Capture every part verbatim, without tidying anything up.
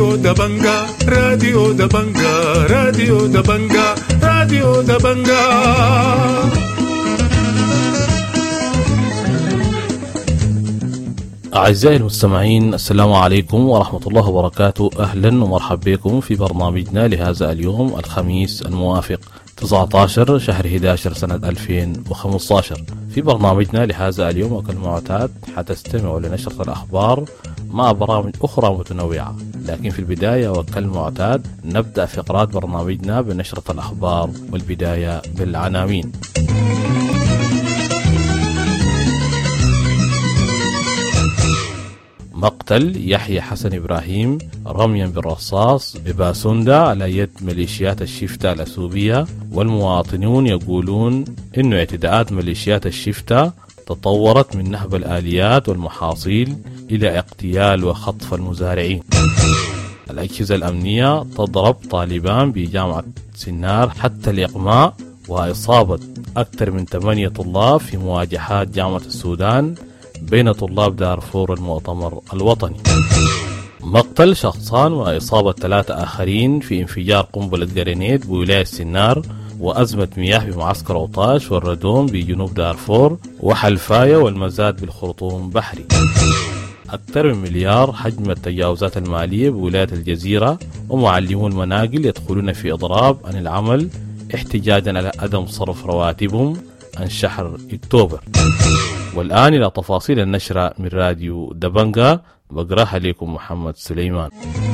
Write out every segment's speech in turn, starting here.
راديو دبنجا راديو دبنجا راديو دبنجا راديو دبنجا. أعزائي المستمعين، السلام عليكم ورحمة الله وبركاته. أهلا ومرحبا بكم في برنامجنا لهذا اليوم الخميس الموافق تسعة عشر شهر أحد عشر سنة ألفين وخمسة عشر. في برنامجنا لهذا اليوم وكالمعتاد حتستمعوا لنشرة الأخبار مع برامج أخرى متنوعة، لكن في البداية وكالمعتاد نبدأ فقرات برنامجنا بنشرة الأخبار والبداية بالعناوين. مقتل يحيى حسن إبراهيم رميا بالرصاص بباسوندا على يد ميليشيات الشفتة الأثيوبية، والمواطنون يقولون إنه اعتداءات ميليشيات الشفتة تطورت من نهب الآليات والمحاصيل إلى اغتيال وخطف المزارعين. الأجهزة الأمنية تضرب طالبان بجامعة سنار حتى الإقماع، وإصابة أكثر من ثمانية طلاب في مواجهات جامعة السودان بين طلاب دارفور المؤتمر الوطني. مقتل شخصان وإصابة ثلاثة آخرين في انفجار قنبلة جرينيد بولاية سنار، وأزمة مياه بمعسكر عطاش والردوم بجنوب دارفور، وحلفاية والمزاد بالخرطوم بحري. أكثر من مليار حجم التجاوزات المالية بولاية الجزيرة، ومعلمو المناقل يدخلون في إضراب عن العمل احتجاجا على عدم صرف رواتبهم عن شهر أكتوبر. والآن إلى تفاصيل النشرة من راديو دبنجا، بقراها لكم محمد سليمان.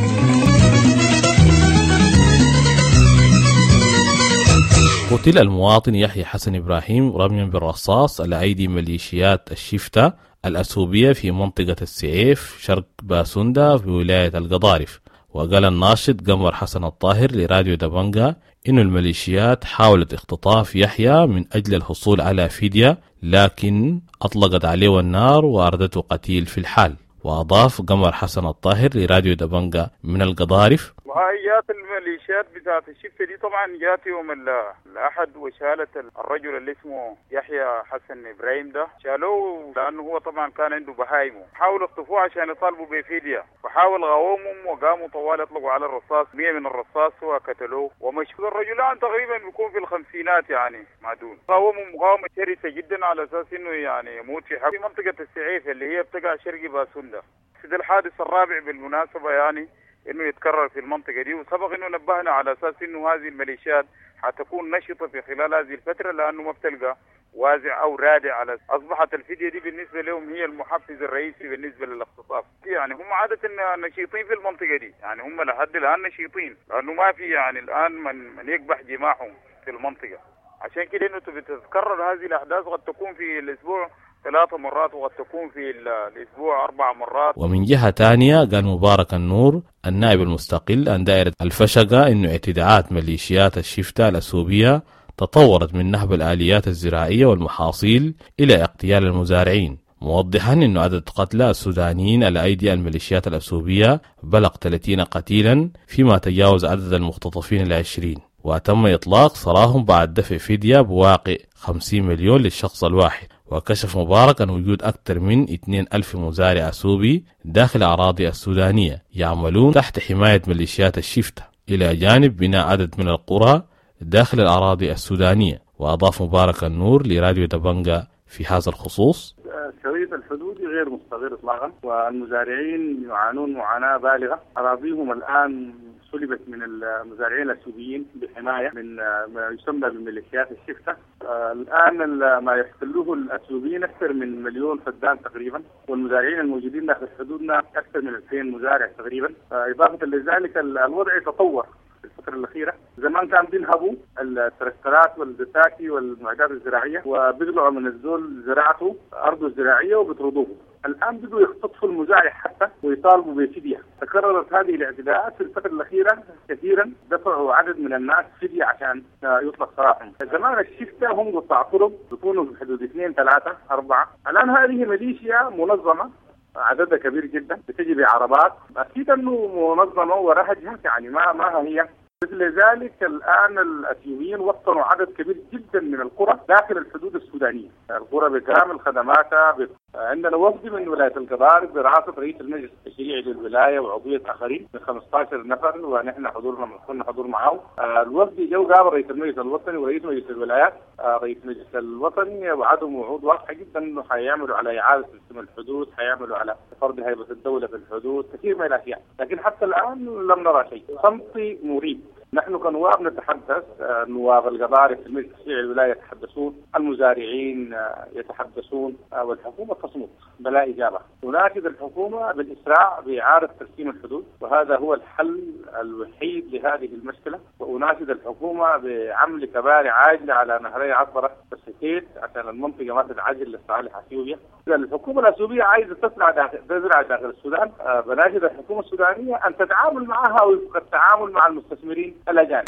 قتل المواطن يحيى حسن إبراهيم رميا بالرصاص على أيدي ميليشيات الشفتة الأثيوبية في منطقة السعيف شرق باسوندا في ولاية القضارف. وقال الناشط قمر حسن الطاهر لراديو دبنجا إن الميليشيات حاولت اختطاف يحيى من أجل الحصول على فدية، لكن أطلقت عليه النار وأردته قتيل في الحال. وأضاف قمر حسن الطاهر لراديو دبنجا من القضارف: وهي الميليشيات بتاعت الشفة دي طبعا جات يوم الأحد وشالت الرجل اللي اسمه يحيى حسن إبراهيم ده، شالوه لأنه هو طبعا كان عنده بهايمه، حاولوا اخطفوه عشان يطالبوا بفدية، فحاول غاومهم وقاموا طوال يطلقوا على الرصاص مية من الرصاص وقتلوه ومشوا. الرجلان تقريبا بيكون في الخمسينات يعني معدون، قاوموا مقاومة شرسة جدا على أساس إنه يعني يموت في حق في منطقة السعيف اللي هي بتقع شرقي باسوندا. ده الحادث الرابع بالمناسبة يعني انه يتكرر في المنطقة دي، وسبق انه نبهنا على اساس انه هذه الميليشيات حتكون نشطة في خلال هذه الفترة، لانه ما بتلقى وازع او رادع. على اصبحت الفدية دي بالنسبة لهم هي المحفز الرئيسي بالنسبة للاختطاف. يعني هم عادة نشيطين في المنطقة دي، يعني هم لحد الان نشيطين، لانه ما في يعني الان من, من يقبح جماحهم في المنطقة. عشان كده انه بتتكرر هذه الاحداث، قد تكون في الاسبوع ثلاث مرات وقد تكون في الأسبوع أربع مرات. ومن جهة تانية قال مبارك النور النائب المستقل عن دائرة الفشقة إنه اعتداءات ميليشيات الشفتة الأثيوبية تطورت من نهب الآليات الزراعية والمحاصيل إلى اغتيال المزارعين، موضحا إنه عدد قتلى السودانيين على أيدي الميليشيات الأثيوبية بلغ ثلاثين قتيلا، فيما تجاوز عدد المختطفين العشرين، وتم إطلاق سراهم بعد دفع فدية بواقع خمسين مليون للشخص الواحد. وكشف مبارك عن وجود أكثر من اثنين ألف مزارع أثيوبي داخل أراضي السودانية يعملون تحت حماية ميليشيات الشفتة، إلى جانب بناء عدد من القرى داخل الأراضي السودانية. وأضاف مبارك النور لراديو دبنجا في هذا الخصوص: الشريط الحدودي غير مستقر إطلاقا، والمزارعين يعانون معاناة بالغة. أراضيهم الآن سلبت من المزارعين الأثيوبيين بحماية من ما يسمى بميليشيات الشفتة. الآن ما يحتلوه الأثيوبيين أكثر من مليون فدان تقريبا، والمزارعين الموجودين داخل حدودنا أكثر من ألفين مزارع تقريبا. إضافة لذلك الوضع تطور في الفترة الأخيرة. زمان كان بينهبوا التركترات والدتاكي والمعدات الزراعية وبيطلعوا من الزول زراعته أرضه الزراعية وبيطردوه. الآن بدوا يختطفوا المزارع حتى ويطالبوا بفدية. تكررت هذه الاعتداءات في الفترة الأخيرة كثيرا، دفعوا عدد من الناس فدية عشان يطلق سراحهم. زمان الشفتة هم قطاع طرق بيكونوا في حدود اثنين ثلاثة أربعة، الآن هذه ميليشيا منظمة عددها كبير جدا بتجي بعربات، أكيد أنه منظمة ورهجها يعني ما ما هي. مثل ذلك الآن الأثيوبيين وطنوا عدد كبير جدا من القرى داخل الحدود السودانية، القرى بكامل خدماتها عندنا وفد من ولاية القضارب برئاسة رئيس المجلس التشريعي للولاية وعضوية آخرين من خمسة عشر نفر، ونحن حضورنا كنا حضور معه. الوفد جو قابل رئيس المجلس الوطني ورئيس مجلس الولايات. رئيس المجلس الوطني وعدهم وعود واضحة جدا انه حيعملوا على إعادة تقسيم الحدود، حيعملوا على فرض هيبة الدولة في الحدود، كثير من الأشياء، لكن حتى الآن لم نرى شيء. صمت مريب. نحن كنواب نتحدث، نواب القضارب في المجلس التشريعي للولاية يتحدثون، المزارعين يتحدثون، والحكومة تصمت بلا إجابة. نناشد الحكومة بالإسراع بإعادة تقسيم الحدود، وهذا هو الحل الوحيد لهذه المشكلة. وأناشد الحكومة بعمل كباري عاجلة على نهري عطبرة والسكيت عشان المنطقة ما تتعجل لصالح اثيوبيا. الحكومة الأثيوبية عايزة تزرع داخل تزرع داخل السودان. بناشد الحكومة السودانية أن تتعامل معها وفق التعامل مع المستثمرين الأجانب.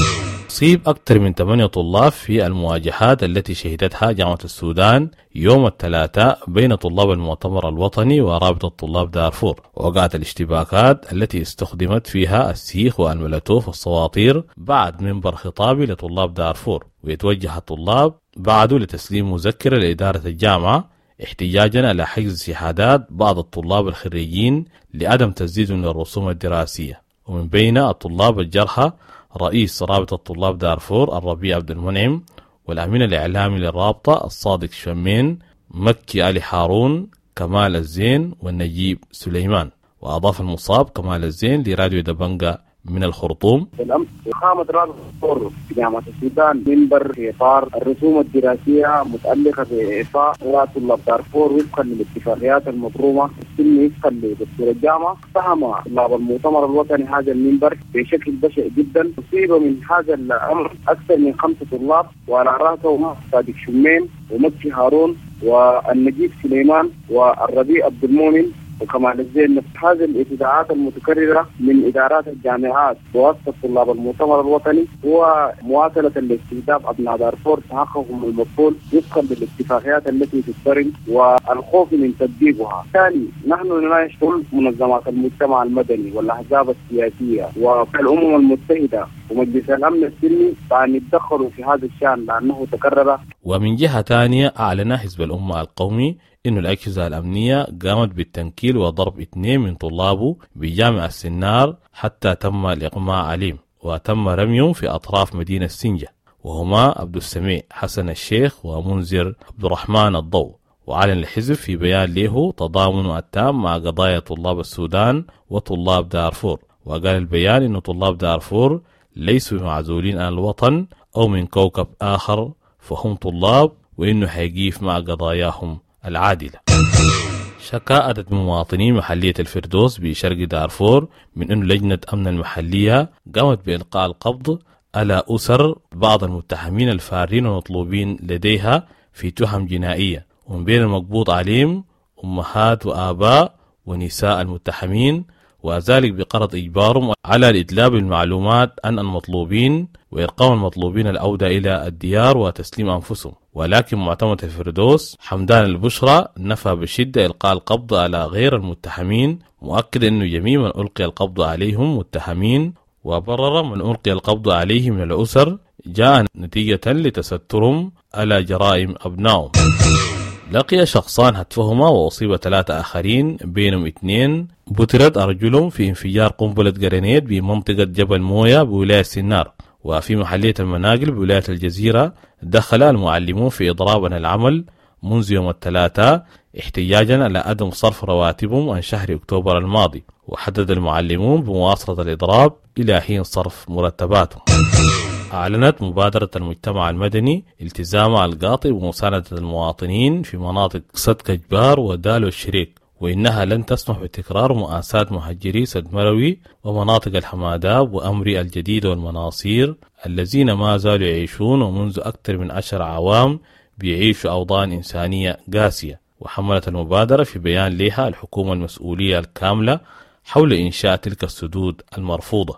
أصيب أكثر من ثمانية طلاب في المواجهات التي شهدتها جامعة السودان يوم الثلاثاء بين طلاب المؤتمر الوطني ورابطة طلاب دارفور. وقعت الاشتباكات التي استخدمت فيها السيخ والملتوف والصواطير بعد منبر خطابي لطلاب دارفور، ويتوجه الطلاب بعده لتسليم مذكرة لإدارة الجامعة احتجاجا على حجز شهادات بعض الطلاب الخريجين لعدم تسديد من الرسوم الدراسية. ومن بين الطلاب الجرحى رئيس رابطة طلاب دارفور الربيع عبد المنعم، والأمين الإعلامي للرابطة الصادق شمين، مكي علي حارون، كمال الزين والنجيب سليمان. وأضاف المصاب كمال الزين لراديو دبنجا من الخرطوم: بالأمس قامت رابطة دارفور في جامعة السودان منبر في إطار الرسوم الدراسية متعلقة بإعطاء طلاب دارفور وفقا للاتفاقيات المبرومة السني وفقا لدستور الجامعة. فهم طلاب المؤتمر الوطني هذا المنبر بشكل بشع جدا. أصيب من هذا الأمر أكثر من خمسة طلاب، وعلى رأسهم صادق شمين ومكي هارون والنجيب سليمان والربيع عبد المؤمن وكمان الزين. هذه الابتداعات المتكررة من إدارات الجامعات بواسطة طلاب المؤتمر الوطني هو مواصلة لاستهداف أبناء دارفور تحققهم المطلوب وفقا للاتفاقيات التي تتبرم والخوف من تطبيقها. ثاني، نحن نناقش كل منظمات المجتمع المدني والأحزاب السياسية والأمم المتحدة ومجلس الأمن السلمي بأن يتدخلوا في هذا الشأن لأنه تكرر. ومن جهة ثانية أعلن حزب الأمة القومي إنه الأجهزة الأمنية قامت بالتنكيل وضرب اثنين من طلابه بجامع السنار حتى تم الإغماء عليهم، وتم رميهم في أطراف مدينة سنجة، وهما عبد السميع حسن الشيخ ومنذر عبد الرحمن الضوء. وأعلن الحزب في بيان له تضامنه التام مع قضايا طلاب السودان وطلاب دارفور. وقال البيان إنه طلاب دارفور ليسوا معزولين عن الوطن أو من كوكب آخر، فهم طلاب، وإنه حيقيف مع قضاياهم العادلة. شكى عدد من مواطنين محلية الفردوس بشرق دارفور من أن لجنة أمن المحلية قامت بإلقاء القبض على أسر بعض المتهمين الفارين والمطلوبين لديها في تهم جنائية، ومن بين المقبوض عليهم أمهات وآباء ونساء المتهمين، وذلك بقرض إجبارهم على الإدلاء بالمعلومات عن المطلوبين وإرقام المطلوبين العودة إلى الديار وتسليم أنفسهم. ولكن معتمد الفردوس حمدان البشرى نفى بشدة إلقاء القبض على غير المتهمين، مؤكد أنه جميع من ألقي القبض عليهم متهمين، وبرر من ألقي القبض عليه من الأسر جاء نتيجة لتسترهم على جرائم أبنائهم. لقي شخصان هتفهما وأصيب ثلاثة آخرين، بينهم اثنين بترت أرجلهم في انفجار قنبلة جرينيد بمنطقة جبل مويا بولاية سنار. وفي محلية المناقل بولاية الجزيرة دخل المعلمون في إضراب عن العمل منذ يوم الثلاثاء احتجاجا على عدم صرف رواتبهم عن شهر أكتوبر الماضي، وحدد المعلمون بمواصلة الإضراب إلى حين صرف مرتباتهم. أعلنت مبادرة المجتمع المدني التزامها القاطع بمساندة المواطنين في مناطق سد كجبار ودال والشريك، وإنها لن تسمح بتكرار مؤاساة مهجري سد مروي ومناطق الحماداب وأمري الجديد والمناصير الذين ما زالوا يعيشون ومنذ أكثر من عشر أعوام بيعيشوا أوضاع إنسانية قاسية. وحملت المبادرة في بيان لها الحكومة المسؤولية الكاملة حول إنشاء تلك السدود المرفوضة.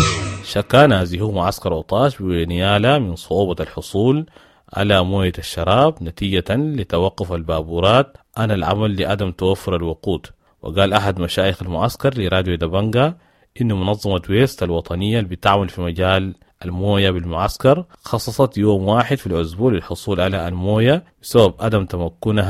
شكى نازحو معسكر أوطاش بنيالة من صعوبة الحصول على موية الشراب نتيجة لتوقف البابورات عن العمل لعدم توفر الوقود. وقال أحد مشايخ المعسكر لراديو دبنجا إن منظمة ويست الوطنية اللي بتعمل في مجال الموية بالمعسكر خصصت يوم واحد في الأسبوع للحصول على الموية بسبب عدم تمكنها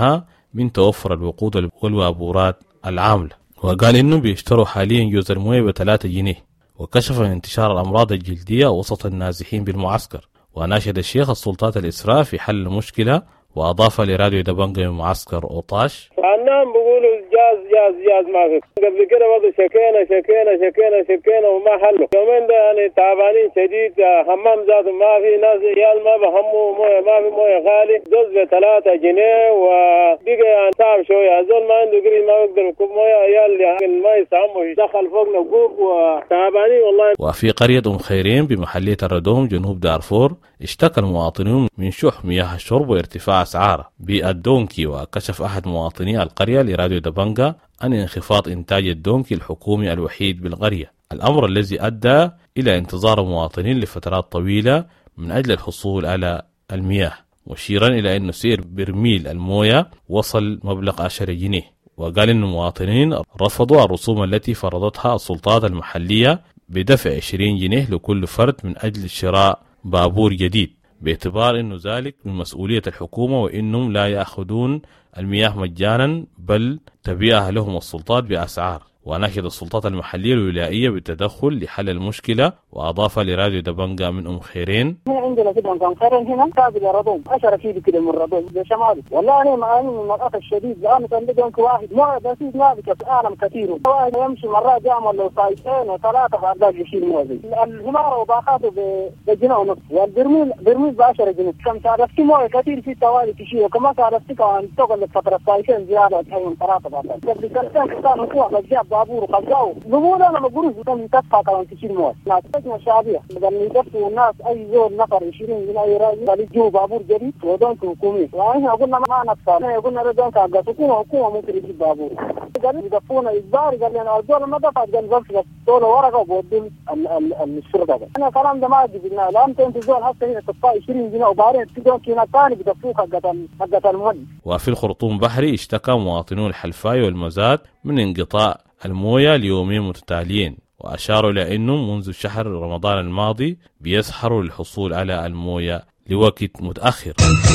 من توفر الوقود والوابورات العاملة. وقال إنه بيشتروا حاليا جوز الموية بثلاثة جنيه، وكشف عن انتشار الأمراض الجلدية وسط النازحين بالمعسكر. وناشد الشيخ السلطات الإسراء في حل المشكلة، وأضاف لراديو دبنجة من معسكر أوطاش: الناس بيقولوا جاز جاز جاز ما في. قبل كده برضه شكينا شكينا شكينا شكينا وما حلوا. يومين ده يعني تعبانين شديد، حمام ذات ما في، ناس عيال ما بهموا مويه، ما في مويه غالي، دوز بثلاثة جنيه وبقى يعني تعب شويه. زول ما عنده قريب ما يقدر يكب مويه، عيال يعني ما يسعموا يدخل فوقنا وقوق وتعبانين والله. وفي قرية أم خيرين بمحلية الردوم جنوب دارفور اشتكى المواطنون من شح مياه الشرب وارتفاع أسعاره بالدونكي. وكشف أحد مواطني القرية لراديو دبنجة عن انخفاض إنتاج الدونكي الحكومي الوحيد بالقرية، الأمر الذي أدى إلى انتظار المواطنين لفترات طويلة من أجل الحصول على المياه، مشيرا إلى أن سعر برميل الموية وصل مبلغ عشرة جنيه. وقال أن المواطنين رفضوا الرسوم التي فرضتها السلطات المحلية بدفع عشرين جنيه لكل فرد من أجل شراء بابور جديد، باعتبار أنه ذلك من مسؤولية الحكومة وإنهم لا يأخذون المياه مجانا بل تبيعها لهم السلطات بأسعار. وناشد السلطات المحلية الولائية بالتدخل لحل المشكلة. وأضاف لراديو دبنجة من أم خيرين: هنا عندنا كده مكان خيرين هنا كابل رضوم عشرة كيلو كده من رضوم شمالي. والله أنا معاني من الأخ الشديد، لأن كان بدهم واحد ما بسيط ما بكف عالم كثير، واحد يمشي مرات يعمل له سايتين وثلاثة بعد ذلك يشيل موزي. الهمارة وباقاته بجنيه ونص، والبرميل برميل بعشرة جنيه. كم تعرفتي مويه كثير في توالي تشيل، وكما تعرفتي كمان تقول فترة سايتين زيادة من ثلاثة بعد ذلك. قبل سنتين كانوا قوة بجاب بابور وخزاو نقول أنا بقول كم تدفع كمان تشيل مويه. ناس تجمع شعبية بدل يدفعوا الناس أي زول نفر يشيلون من أي راجل يجوا بابور جديد ودونك حكومي. وإحنا قلنا ما نفع، إحنا قلنا ردونك على حكومة حكومة ممكن يجيب بابور. قالوا يدفعونا إجباري، قال لنا الدولة ما دفعت، قال بس دولة ورقة وبودين الشرطة. أنا الكلام ده ما جبناه، لا أنت أنت زول هسه هنا تدفع عشرين جنيه وبعدين تدونك هنا ثاني بدفعوك حقة حقة المهندس. وفي الخرطوم بحري اشتكى مواطنون الحلفاي والمزاد من انقطاع المويه ليومين متتاليين، وأشاروا إلى أنه منذ شهر رمضان الماضي بيسحروا للحصول على المويه لوقت متأخر.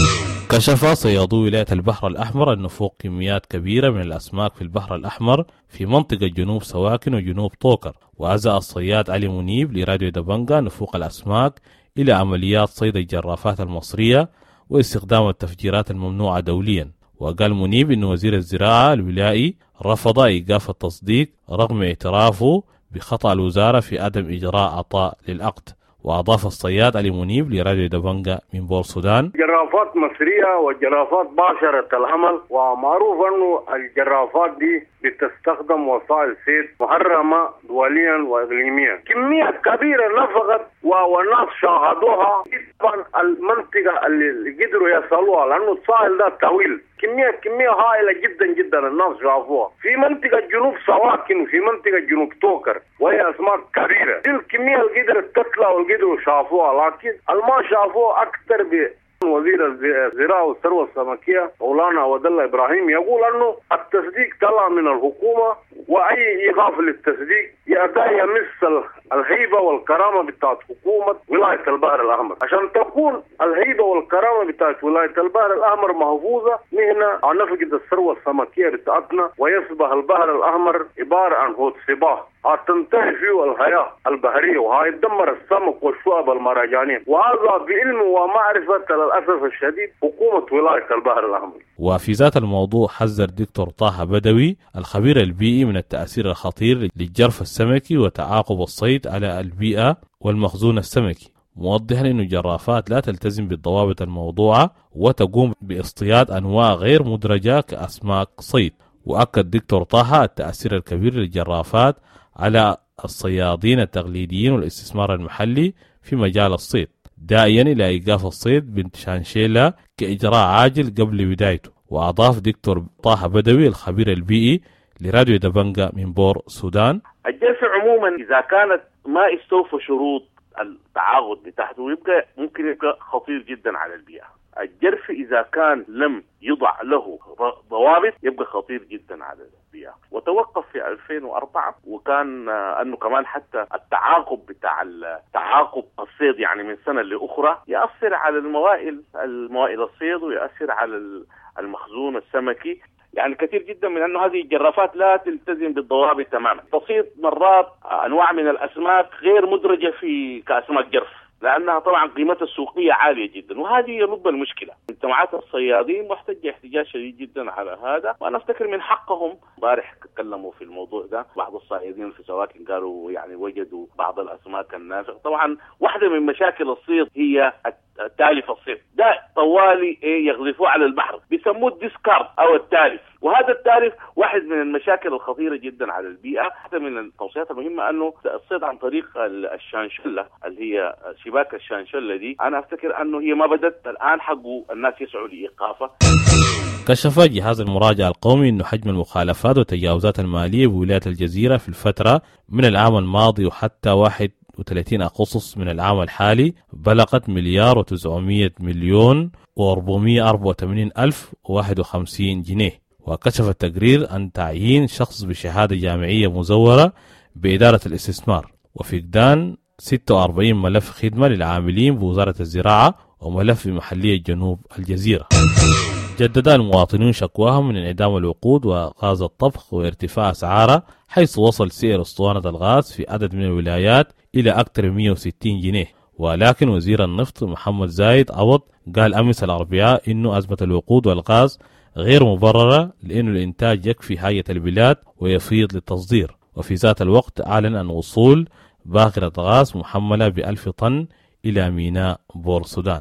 كشف صيادو ولاية البحر الأحمر أن فوق كميات كبيرة من الأسماك في البحر الأحمر في منطقة جنوب سواكن وجنوب طوكر. وأزأ الصياد علي منيب لراديو دبنجة نفوق الأسماك إلى عمليات صيد الجرافات المصرية واستخدام التفجيرات الممنوعة دوليا. وقال منيب أن وزير الزراعة الولائي رفض إيقاف التصديق رغم اعترافه بخطأ الوزارة في عدم إجراء عطاء للعقد. وأضاف الصياد علي منيب لراديو دبنجة من بور السودان: جرافات مصرية وجرافات باشرة العمل، ومعروف أنه الجرافات دي بتستخدم وسائل صيد محرمة دوليا وإقليميا. كمية كبيرة نفقت والناس شاهدوها. طبعا المنطقة اللي قدروا يصلوها لأنه الساحل ده طويل، كمية كمية هائلة جدا جدا الناس شافوها في منطقة جنوب سواكن وفي منطقة جنوب توكر، وهي أسماك كبيرة. دي الكمية اللي قدرت تطلع والقدروا شافوها، لكن الما شافوها أكثر ب وزير الزراعة والثروة السمكية مولانا عبد الله إبراهيم يقول أنه التصديق طلع من الحكومة، وأي إيقاف للتصديق يأتي يمس الهيبة والكرامة بتاعت حكومة ولاية البحر الأحمر. عشان تكون الهيبة والكرامة بتاعت ولاية البحر الأحمر محفوظة، نحن نفقد الثروة السمكية بتاعتنا ويصبح البحر الأحمر عبارة عن هود سباح هتنتهي فيه الحياة البحرية وهيدمر السمك والشعب المرجانية، وهذا بعلم ومعرفة للأسف الشديد حكومة ولاية البحر الأحمر. وفي ذات الموضوع حذر دكتور طه بدوي الخبير البيئي من التأثير الخطير للجرف السمكي وتعاقب الصيد على البيئة والمخزون السمكي، موضحا أن الجرافات لا تلتزم بالضوابط الموضوعة وتقوم باصطياد أنواع غير مدرجة كأسماك صيد. وأكد دكتور طه التأثير الكبير للجرافات على الصيادين التقليديين والاستثمار المحلي في مجال الصيد، داعيا إلى إيقاف الصيد بنت شانشيلا كإجراء عاجل قبل بدايته. وأضاف دكتور طه بدوي الخبير البيئي لراديو دبنجة من بور السودان: الجرف عموما إذا كانت ما استوفى شروط التعاقد بتاعته يبقى ممكن يبقى خطير جدا على البيئة. الجرف إذا كان لم يضع له ضوابط الضوابط يبقى خطير جدا على البيئة. وتوقف في ألفين وأربعة، وكان أنه كمان حتى التعاقب بتاع التعاقب الصيد يعني من سنة لأخرى يأثر على الموائل الموائل الصيد ويأثر على المخزون السمكي. يعني كثير جدا من أنه هذه الجرافات لا تلتزم بالضوابط تماما. تصيد مرات أنواع من الأسماك غير مدرجة في كأسماك جرف، لأنها طبعا قيمتها السوقية عالية جدا، وهذه لب المشكلة. مجتمعات الصيادين محتاجة احتجاج شديد جدا على هذا، وأنا أفتكر من حقهم. بارح تكلموا في الموضوع ده بعض الصيادين في سواكن، قالوا يعني وجدوا بعض الأسماك النافقة. طبعا واحدة من مشاكل الصيد هي التالف الصيد ده طوالي إيه يغلفوه على البحر، بيسموه الديسكارد أو التالف. وهذا التالف واحد من المشاكل الخطيرة جدا على البيئة. حتى من التوصيات المهمة أنه الصيد عن طريق الشانشلة اللي هي شباك الشانشلة دي، أنا أفتكر أنه هي ما بدت الآن حقه الناس يسعوا لإيقافها. كشف جهاز المراجعة القومي أن حجم المخالفات والتجاوزات المالية بولاية الجزيرة في الفترة من العام الماضي وحتى واحد وثلاثين أغسطس من العام الحالي بلغت مليار وتسعمائة مليون وأربعمائة وأربعة وثمانين ألف وواحد وخمسين جنيه. وكشف التقرير عن تعيين شخص بشهادة جامعية مزورة بإدارة الاستثمار، وفقدان ستة وأربعين ملف خدمة للعاملين بوزارة الزراعة وملف بمحلية جنوب الجزيرة. جدد المواطنون شكواهم من انعدام الوقود وغاز الطبخ وارتفاع أسعاره، حيث وصل سعر اسطوانة الغاز في عدد من الولايات إلى أكثر من مئة وستين جنيه. ولكن وزير النفط محمد زايد عوض قال أمس الأربعاء إنه أزمة الوقود والغاز غير مبررة، لأن الإنتاج يكفي حاجة البلاد ويفيض للتصدير. وفي ذات الوقت أعلن عن وصول باخرة غاز محملة بألف طن إلى ميناء بور السودان.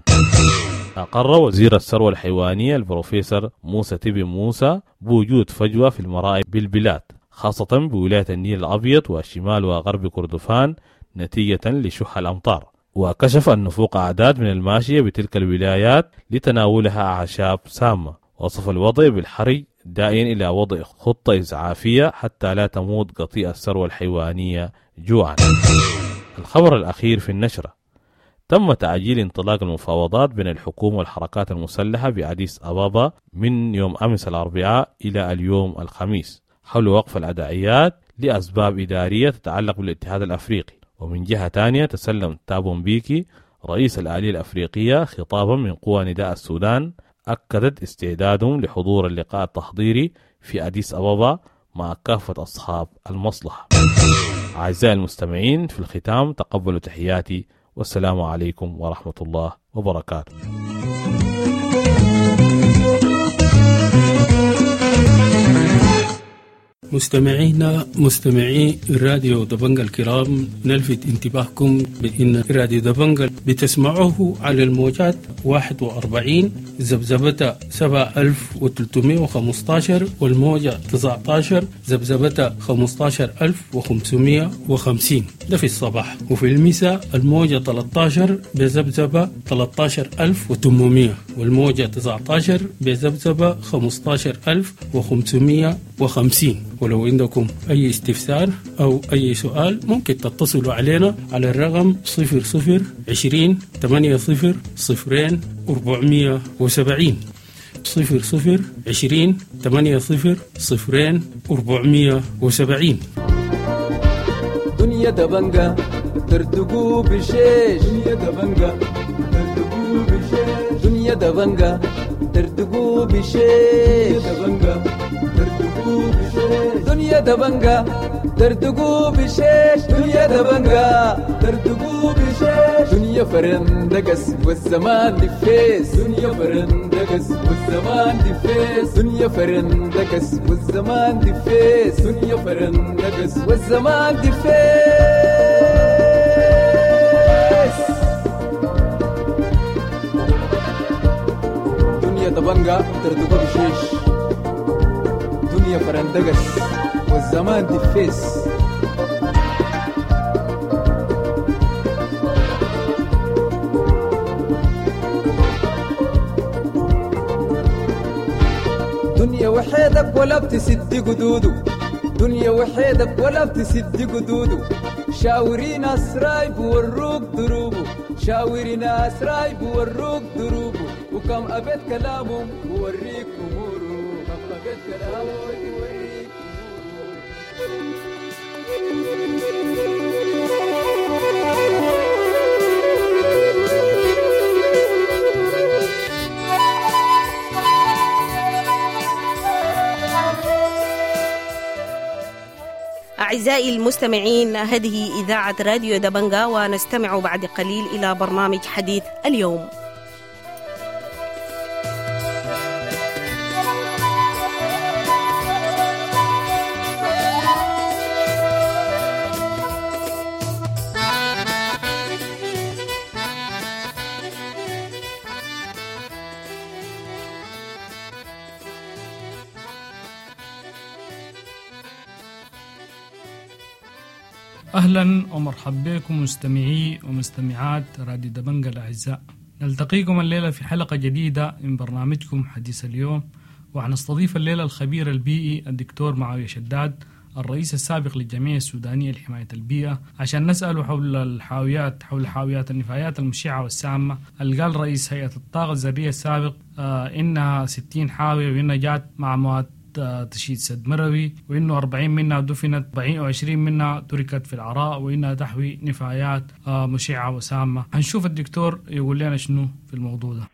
أقر وزير الثروة الحيوانية البروفيسور موسى تبي موسى بوجود فجوة في المرائي بالبلاد، خاصة بولاية النيل الأبيض وشمال وغرب كردفان نتيجة لشح الأمطار. وكشف أن فوق أعداد من الماشية بتلك الولايات لتناولها أعشاب سامة. وصف الوضع بالحرج، داعيا إلى وضع خطة إسعافية حتى لا تموت قطيع الثروة الحيوانية جوعا. الخبر الأخير في النشرة: تم تعجيل انطلاق المفاوضات بين الحكومة والحركات المسلحة بأديس أبابا من يوم أمس الأربعاء إلى اليوم الخميس حول وقف العدائيات لأسباب إدارية تتعلق بالاتحاد الأفريقي. ومن جهة تانية تسلم تابو مبيكي رئيس الآلية الأفريقية خطابا من قوى نداء السودان أكدت استعدادهم لحضور اللقاء التحضيري في أديس أبابا مع كافة أصحاب المصلحة. أعزائي المستمعين، في الختام تقبلوا تحياتي والسلام عليكم ورحمة الله وبركاته. مستمعينا مستمعي راديو دبنجة الكرام، نلفت انتباهكم بأن راديو دبنجة بتسمعوه على الموجات واحد وأربعين زبزبة سبعة آلاف وثلاثمائة وخمسة عشر والموجة تسعة عشر زبزبة خمسة عشر ألف وخمسمائة وخمسين ده في الصباح، وفي المساء الموجة ثلاثة عشر بزبزبة ثلاثة عشر ألف وثمانمائة والموجة تسعة عشر بزبزبة خمسة عشر ألف وخمسمائة وخمسين. ولو عندكم أي استفسار أو أي سؤال ممكن تتصلوا علينا على الرقم صفر صفر عشرين ثمانية صفر صفرين أربعمائة وسبعين صفر صفر عشرين ثمانية صفر صفرين أربعمائة وسبعين. دنيا دبنجة ترتقو بشيش، دنيا دبنجة ترتقو بشيش، دنيا دبنجة ترتقو بشيش، دنيا دبنجة ترتقو بشيش، دنيا دبنجة ترتقو بشيش، دنيا فرندقس والزمان دفيس، دنيا فرندقس والزمان دفيس، دنيا فرندقس والزمان دفيس، دنيا فرندقس والزمان دفيس. دنيا دبنجة ترتقو بشيش، دنيا فرندقس والزمان دفيس. دنيا وحيدك ولا بتسد قدودو، دنيا وحيدك ولا بتسد قدودو، شاورينا اسراي بوروك دروبو، شاورينا اسراي بوروك دروبو، وكم أبد كلامهم بوريك أمورو، كم أبد أعزائي المستمعين، هذه إذاعة راديو دبنجا، ونستمع بعد قليل إلى برنامج حديث اليوم. أهلا ومرحبا بكم مستمعي ومستمعات راديو دبنجا الأعزاء. نلتقيكم الليلة في حلقة جديدة من برنامجكم حديث اليوم، وحنستضيف الليلة الخبير البيئي الدكتور معاوية شداد، الرئيس السابق للجمعية السودانية لحماية البيئة، عشان نسأله حول الحاويات حول حاويات النفايات المشعة والسامة. اللي قال رئيس هيئة الطاقة الذرية السابق آه إنها ستين حاوية، وإنها جات مع مواد تشييد سد مروي، وإنه أربعين منها دفنت، أربعين وعشرين منها تركت في العراء، وإنها تحوي نفايات مشعة وسامة. هنشوف الدكتور يقول لنا شنو في الموضوع ده.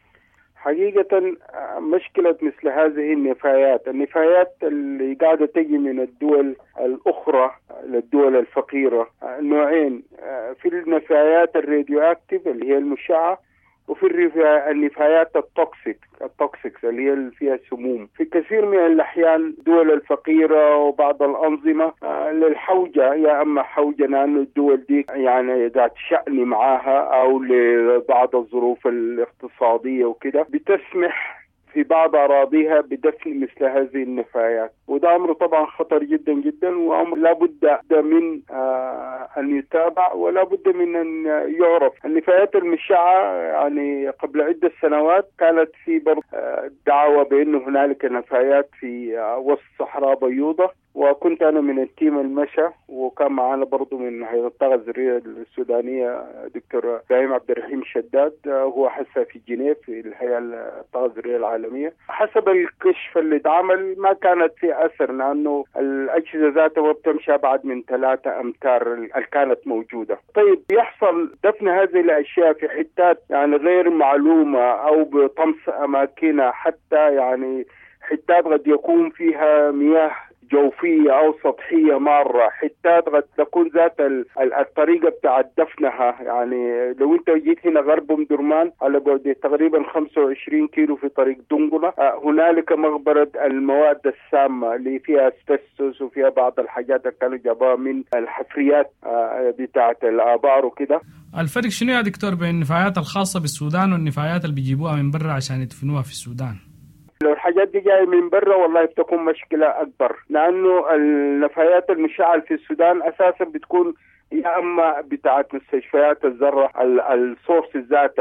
حقيقة مشكلة مثل هذه النفايات النفايات اللي قاعدة تجي من الدول الأخرى للدول الفقيرة نوعين، في النفايات الراديو أكتيف اللي هي المشعة، وفي النفايات التوكسيك التوكسيكس اللي هي فيها سموم. في كثير من الأحيان الدول الفقيرة وبعض الأنظمة للحوجة، يا أما حوجة لأن الدول دي يعني ذات شأن معاها أو لبعض الظروف الاقتصادية وكده، بتسمح في بعض أراضيها بدفن مثل هذه النفايات، وده أمر طبعا خطر جدا جدا، وأمر لا بد من آه أن يتابع ولا بد من أن يعرف. النفايات المشعة يعني قبل عدة سنوات كانت في برضه آه دعوة بأنه هنالك نفايات في آه وسط صحراء بيوضة، وكنت أنا من التيم المشى، وكان معنا برضو من هيئة الطاقة الذرية السودانية دكتور إبراهيم عبد الرحيم شداد، هو حسا في جنيف في الهيئة الطاقة الذرية العالمية. حسب الكشف اللي اتعمل ما كانت في أثر، لأنه الأجهزة ذاتها ما بتمشي بعد من ثلاثة أمتار اللي كانت موجودة. طيب يحصل دفن هذه الأشياء في حتات يعني غير معلومة أو بطمس أماكنها، حتى يعني حتات قد يكون فيها مياه جوفية أو سطحية مرة، حتات قد تكون ذات الطريقة بتاع دفنها. يعني لو أنت جيت هنا غرب أم درمان على بعد تقريبا خمسة وعشرين كيلو في طريق دنقلة، هنالك مقبرة المواد السامة اللي فيها أسبستوس وفيها بعض الحاجات اللي كانوا جابوها من الحفريات بتاعة الآبار وكده. الفرق شنو يا دكتور بين النفايات الخاصة بالسودان والنفايات اللي بيجيبوها من برا عشان يدفنوها في السودان؟ لو الحاجات دي جاية من برا والله بتكون مشكلة أكبر، لأنه النفايات المشعة في السودان أساسا بتكون يا أما بتاعت مستشفيات الذرة السورس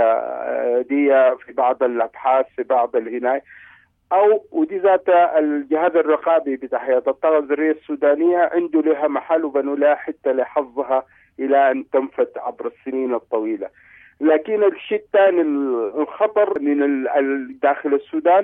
ذاتها دي في بعض الأبحاث في بعض الهناية، أو ودي ذاتها الجهاز الرقابي بتاع هيئة الطاقة الذرية السودانية عنده لها محل وبنوا لها حتى لحظها إلى أن تنفت عبر السنين الطويلة. لكن الشيء الثاني الخطر من داخل السودان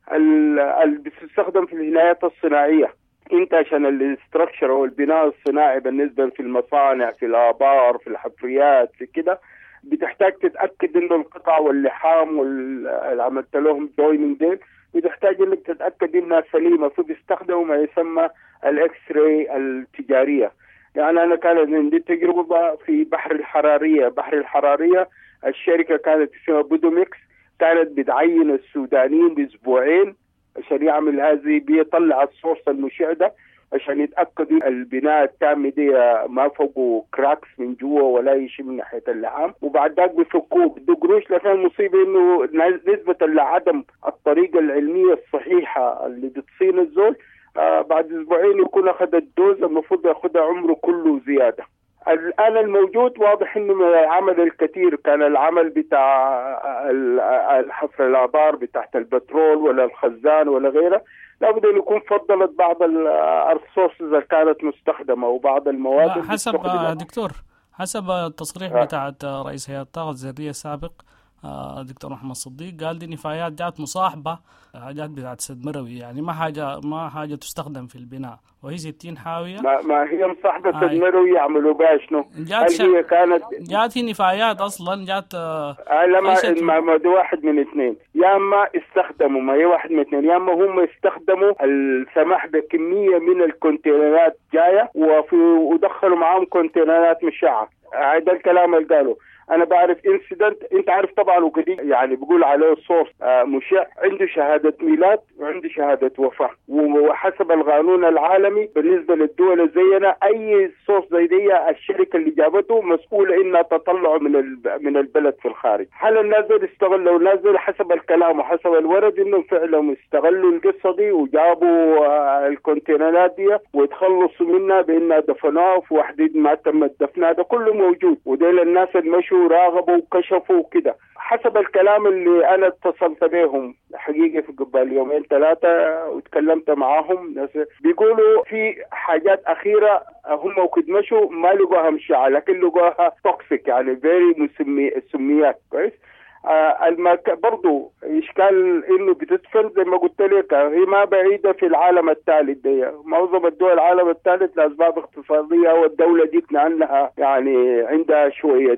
اللي بتستخدم في العنايات الصناعية. انت عشان الاستراكشر او البناء الصناعي بالنسبة في المصانع في الآبار في الحفريات في كده، بتحتاج تتأكد انه القطع واللحام واللي عملت لهم جويننج ديل بتحتاج انك تتأكد انها سليمة، فبيستخدموا ما يسمى الاكس راي التجارية. يعني انا كان عندي تجربة في بحر الحرارية. بحر الحرارية الشركة كانت اسمها بودوميكس، كانت بتعين السودانيين بأسبوعين عشان يعمل هذه، بيطلع الصورة المشع ده عشان يتأكدوا البناء التام دي ما فوقه كراكس من جوا ولا يشي من ناحية اللحام، وبعد ذاك بيفكوه بدو قروش. لكن المصيبة إنه نسبة لعدم الطريقة العلمية الصحيحة اللي بتصين الزول آه بعد أسبوعين يكون أخذ الدوز المفروض يأخذها عمره كله زيادة. الآن الموجود واضح إنه من العمل الكثير كان العمل بتاع الحفر الآبار بتاعت البترول ولا الخزان ولا غيره، لابد أن يكون فضلت بعض الريسورسز اللي كانت مستخدمة وبعض المواد. حسب دكتور حسب التصريح بتاع رئيس هيئة الطاقة الذرية السابق دكتور محمد صديق قال دي نفايات جات مصاحبة حاجات بتاعت سد مروي، يعني ما حاجة ما حاجة تستخدم في البناء، وهي ستين حاوية. ما, ما هي مصاحبة سد مروي يعملوا بها شنو؟ جات هل هي كانت جات هي نفايات أصلا جات آه لما ما دي واحد من اثنين، يا اما استخدموا ما هي واحد من اثنين، يا اما هم استخدموا السماح بكمية من الكونتينرات جاية وفي ودخلوا معاهم كونتينرات مشعة. هذا الكلام اللي قالوا. انا بعرف انسيدنت، انت عارف طبعا وكدي يعني بقول عليه صوص آه مشع، عنده شهادة ميلاد وعنده شهادة وفاة، وحسب القانون العالمي بالنسبة للدول زينا اي صوص زي دي الشركة اللي جابته مسؤولة انها تطلعه من من البلد في الخارج. هل الناس دول استغلوا؟ الناس دول حسب الكلام وحسب الورد انهم فعلا استغلوا القصة دي وجابوا آه الكونتينرات دي وتخلصوا منها بانها دفنوها في وحدة ما تم دفنها. ده كله موجود، وديل الناس المشوا راغبوا وكشفوا وكده حسب الكلام اللي انا اتصلت بهم حقيقة في قبل يومين ثلاثة وتكلمت معاهم. ناس بيقولوا في حاجات اخيرة هم وقد مشوا ما لقوها مشعة لكن لقوها توكسيك يعني فيري مسمي سميات كويس. آه المك... برضو إشكال إنه بتدفن زي ما قلت لك هي ما بعيدة في العالم الثالث دي. معظم الدول العالم الثالث لأسباب اقتصادية والدولة ديتنا عنها يعني عندها شوية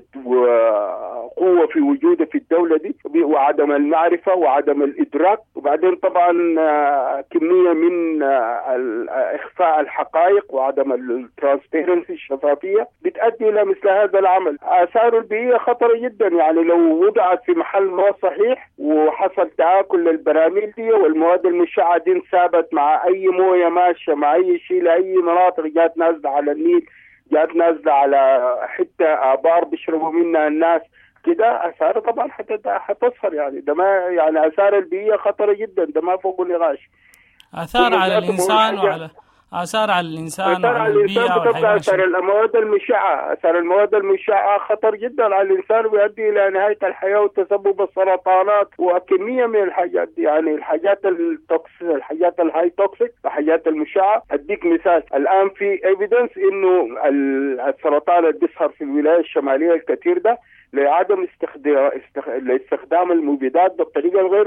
قوة في وجودها في الدولة دي وعدم المعرفة وعدم الإدراك. وبعدين طبعا آه كمية من آه إخفاء الحقائق وعدم الترانسبيرنسي الشفافية بتؤدي إلى مثل هذا العمل. آثاره البيئية خطرة جدا، يعني لو وضعت في محل ما صحيح وحصل تآكل للبراميل دي والمواد المشعة دي انسابت مع أي موية ماشية مع أي شيء لأي مناطق جات نازلة على النيل جات نازلة على حتة آبار بيشربوا منها الناس كده أثار طبعا حتصهر. يعني ده ما يعني آثار البيئية خطرة جدا، ده ما فوق نقاش. آثار على الإنسان وعلى آثار على الإنسان وعلى البيئة والحيوانات. أثار المواد المشعة أثار المواد المشعة خطر جدا على الإنسان ويؤدي إلى نهاية الحياة وتسبب السرطانات وكمية من الحاجات دي. يعني الحاجات التوكسيك الحاجات الهاي توكسيك الحاجات المشعة. أديك مثال الآن في إيفيدنس إنه السرطان اللي بيظهر في الولاية الشمالية الكثير ده لعدم استخدام لاستخدام المبيدات بالطريقة الغير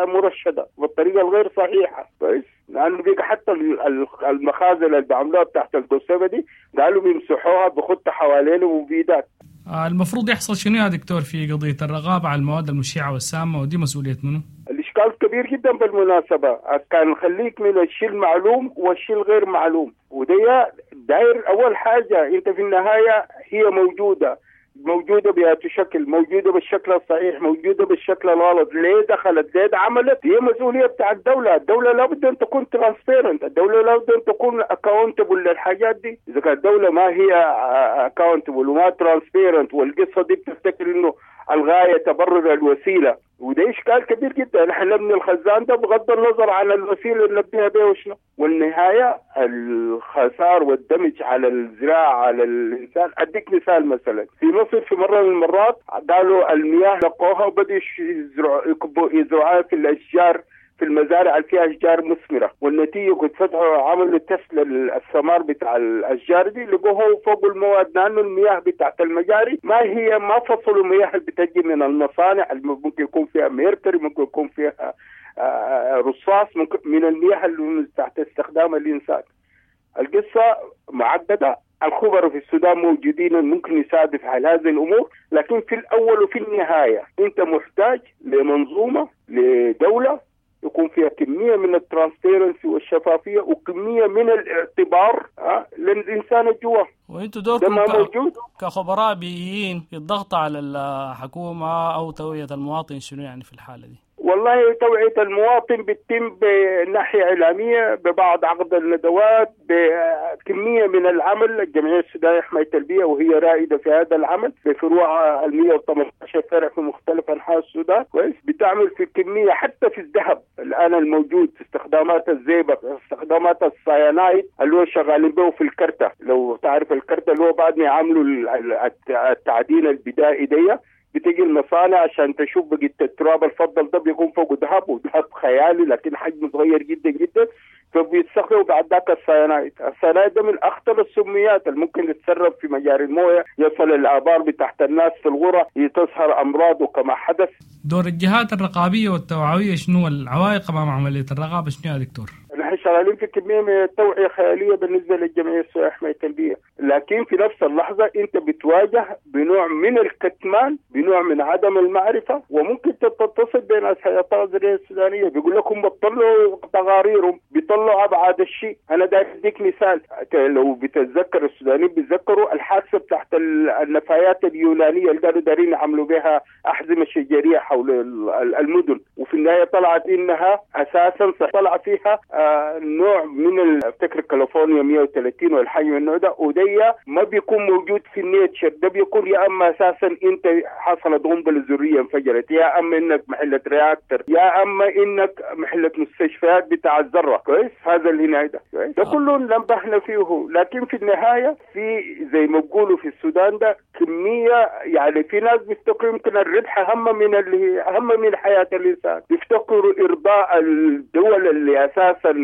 مرشدة بالطريقة الغير صحيحة كويس. لأنه بيجي حتى المخازن اللي بعملوها تحت القصيبة دي قالوا بيمسحوها بخطة حوالين المبيدات. آه المفروض يحصل شنو يا دكتور في قضية الرقابة على المواد المشعة والسامة ودي مسؤولية منه؟ الإشكال كبير جدا بالمناسبة. كان خليك من الشيء المعلوم والشيء الغير معلوم، ودي داير أول حاجة أنت في النهاية هي موجودة موجودة بهذا شكل موجودة بالشكل الصحيح موجودة بالشكل الغلط. ليه دخلت ليه عملت هي مسؤولية بتاع الدولة. الدولة لابد أن تكون ترانسبيرنت، الدولة لابد أن تكون اكاونتبل للحاجات دي. إذا كانت الدولة ما هي اكاونتبل وما ترانسبيرنت والقصة دي بتفتكر إنه الغاية تبرر الوسيلة، وده إشكال كبير جدا. نحن نبني الخزان ده بغض النظر عن الوسيلة اللي نبنيها بها وشنو، والنهاية الخسار والدمج على الزراعة على الإنسان. أديك مثال مثلا في مصر في مرة من المرات قالوا المياه لقوها وبدأوا يزرعوها في الأشجار في المزارع اللي فيها أشجار مثمرة، والنتيجة كنت فتحوا عملوا تست للثمار بتاع الأشجار دي لقوها فوق المواد لأنه المياه بتاعت المجاري ما هي ما فصلوا مياه اللي بتجي من المصانع اللي ممكن يكون فيها ميركوري ممكن يكون فيها رصاص ممكن من المياه اللي تحت استخدام الإنسان. القصة معقدة. الخبراء في السودان موجودين ممكن يساعدوا في حل هذه الأمور، لكن في الأول وفي النهاية أنت محتاج لمنظومة لدولة يكون فيها كمية من الترانسبيرنسي والشفافية وكمية من الاعتبار للإنسان الجوا. وانتوا دوركم ك... كخبراء بيئيين في الضغط على الحكومة أو توعية المواطن شنو يعني في الحالة دي؟ والله توعية المواطن بتتم بناحية إعلامية ببعض عقد الندوات بكمية من العمل. الجمعية السودانية لحماية البيئة وهي رائدة في هذا العمل بفروع المية وثمانية عشر فرع في مختلف أنحاء السودان كويس. بتعمل في كمية حتى في الذهب الآن الموجود استخدامات الزئبق استخدامات الصيانايد اللي هو شغالين به في الكرتة. لو تعرف الكرتة اللي هو بعد ما يعملوا التعدين البدائي دي بتيجي المصانع عشان تشوف بقية التراب الفضل ده بيكون فوق ذهب وذهب خيالي لكن حجمه صغير جدا جدا، فبيتص بيستخدموا بعد ذاك السيانايد. السيانايد ده من أخطر السميات اللي ممكن تتسرب في مجاري المويه، يصل الآبار بتحت الناس في الغرة، تظهر أمراض وكما حدث. دور الجهات الرقابية والتوعوية شنو؟ العوائق أمام عملية الرقابة شنو يا دكتور؟ نحن شغالين في كمية من التوعية خيالية بالنسبة للجمعية السورية لحماية البيئة، لكن في نفس اللحظة أنت بتواجه بنوع من الكتمان، بنوع من عدم المعرفة، وممكن تتصل بين السيطرة الزراعية السودانية بيقول لكم بطلوا تقاريرهم، بيطلعوا أبعد الشيء. أنا داير أديك مثال، لو بتتذكر السودانيين بيتذكروا الحادثة تحت النفايات اليونانية اللي كانوا دارين يعملوا بها أحزمة شجرية حول المدن، وفي النهاية طلعت إنها أساسا طلع فيها نوع من افتكر كاليفورنيا مية وثلاثين والحي من النوع ده، وديا ما بيكون موجود في النيتشر، ده بيكون يا اما اساسا انت حصلت قنبله ذريه انفجرت، يا اما انك محله رياكتر، يا اما انك محله مستشفيات بتاع الذره. كويس، هذا اللي هنا ده ده كله نبهنا فيه. لكن في النهايه في زي ما بيقولوا في السودان ده كميه، يعني في ناس بيفتكروا يمكن الربح اهم من اللي اهم من حياه الانسان، بيفتكروا ارضاء الدول اللي اساسا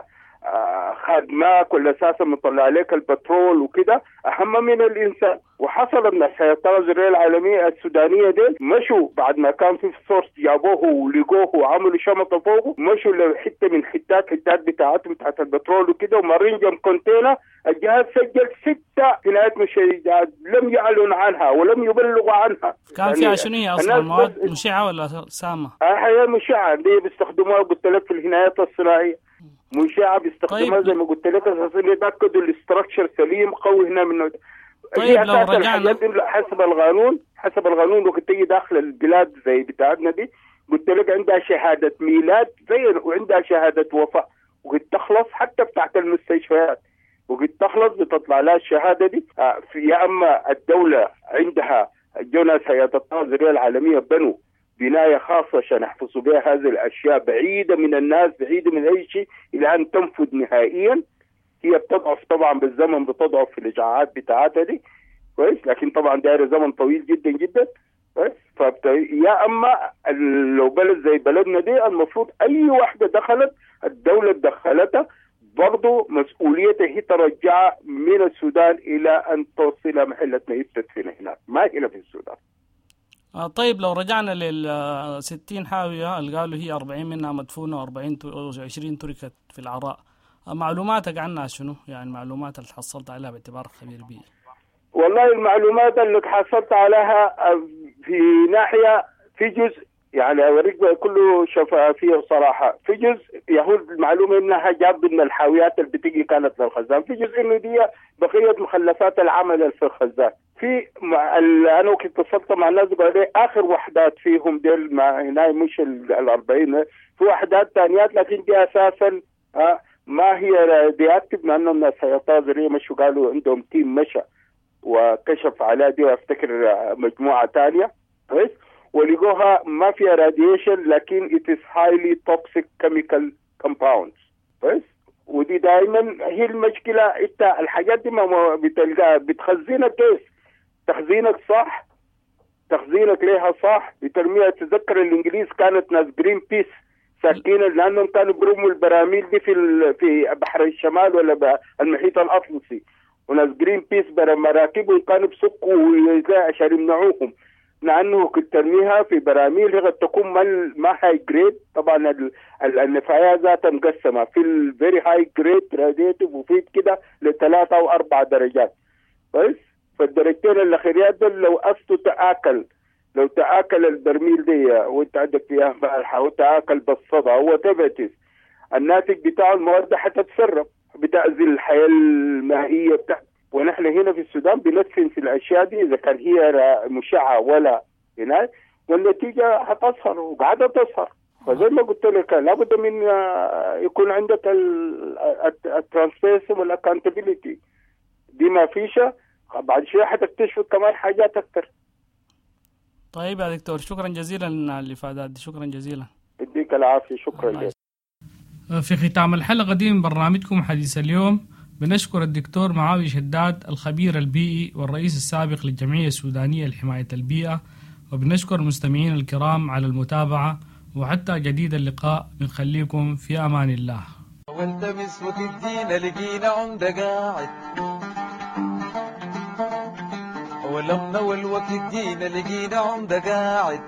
خدماك ولا اساسا مطلع عليك البترول وكده اهم من الانسان. وحصل ان السيطره الزراعيه العالميه السودانيه دي مشوا بعد ما كان في سورس جابوه ولقوه وعملوا شمطه فوقه، مشوا لحته من حتات حتات بتاعتهم بتاعت البترول وكده، ومارين جنب كونتينر. الجهاز سجل ستة جنايات مشيدات لم يعلن عنها ولم يبلغوا عنها. كان فيها شنو هي اصلا؟ مواد مشعه ولا سامه؟ هي مشعه دي بيستخدموها قلت لك في الهنايات الصناعيه، مشعه بيستخدموها. طيب. زي ما قلت لك اساسا يتاكدوا الاستراكشر سليم قوي هنا من. طيب لو رجعنا حسب القانون حسب القانون وقت تيجي داخل البلاد زي بتاعتنا دي قلت لك عندها شهاده ميلاد زي وعندها شهاده وفاه، وقد تخلص حتى بتاعت المستشفيات وقد تخلص بتطلع لها الشهاده دي. يا اما الدوله عندها جونا سيادتها الزراعيه العالميه بنوا بنايه خاصه عشان يحفظوا بها هذه الاشياء بعيده من الناس، بعيده من اي شيء الى ان تنفذ نهائيا. هي بتضعف طبعا بالزمن، بتضعف في الاشعاعات بتاعتها دي. كويس، لكن طبعا داير زمن طويل جدا جدا. كويس، فبت... يا اما لو بلد زي بلدنا دي المفروض اي واحده دخلت الدوله دخلتها برضو مسؤوليتها هي ترجع من السودان الى ان توصل محله يستدفن هناك، ما هنا في السودان. آه طيب لو رجعنا لل ستين حاويه اللي قالوا هي أربعين منها مدفونه وأربعين وعشرين تركت في العراء، معلوماتك عنها شنو؟ يعني معلومات اللي حصلت عليها باعتبار خبير بيئي. والله المعلومات اللي حصلت عليها في ناحية في جزء يعني أوريك كله شفافية وصراحة. في جزء يهود المعلومة إنها جاب من الحاويات اللي بتيجي كانت للخزان، في جزء إنه دي بقية مخلفات العمل في الخزان. في أنا كنت اتصلت مع الناس قالوا آخر وحدات فيهم ديل ما هنا مش الأربعين، في وحدات ثانيات لكن دي أساسا آه ما هي دياكتيف، مع انه الناس سيطرة زراعية مشوا قالوا عندهم تيم مشى وكشف على دي وافتكر مجموعة تانية. كويس، ولقوها ما فيها راديشن لكن it is highly toxic chemical compounds. كويس، ودي دائما هي المشكلة. انت الحاجات دي ما بتلقاها بتخزينك كيف تخزينك صح، تخزينك ليها صح بترميها. تذكر الانجليز كانت ناس جرين بيس ساكين لانهم كانوا بيرموا البراميل دي في في بحر الشمال ولا المحيط الاطلسي، وناس جرين بيس مراكبهم كانوا بسقوا عشان يمنعوهم، لانه كنت ترميها في براميل قد تكون ما هاي جريد. طبعا النفايات ذاتها مقسمه في الفيري هاي جريد راديتيف وفي كده لثلاثه او اربع درجات. كويس، فالدرجتين الاخيرات دول لو استو تاكل لو تآكل البرميل دي وانت عندك فيها مالحة وتآكل بالصدى هو تبتس، الناتج بتاع المواد حتتسرب بتأذي الحياة المائية بتاع. ونحن هنا في السودان بندفن في الأشياء دي إذا كان هي مشعة ولا هنا، والنتيجة حتصهر وقاعدة تصهر. فزي ما قلت لك لابد من يكون عندك الترانسبيرنسي والاكانتابيليتي دي، ما فيش بعد شوية حتكتشفوا كمان حاجات أكتر. طيب يا دكتور، شكرا جزيلا على الإفادات دي، شكرا جزيلا. يديك العافية، شكرا لك. في ختام الحلقة دي من برنامجكم حديث اليوم بنشكر الدكتور معاوي شداد الخبير البيئي والرئيس السابق للجمعية السودانية لحماية البيئة، وبنشكر المستمعين الكرام على المتابعة، وحتى جديد اللقاء بنخليكم في أمان الله. والتمس وتدينا لقينا عمدة قاعد ولمنا والوقت دينا لقينا عمدة قاعد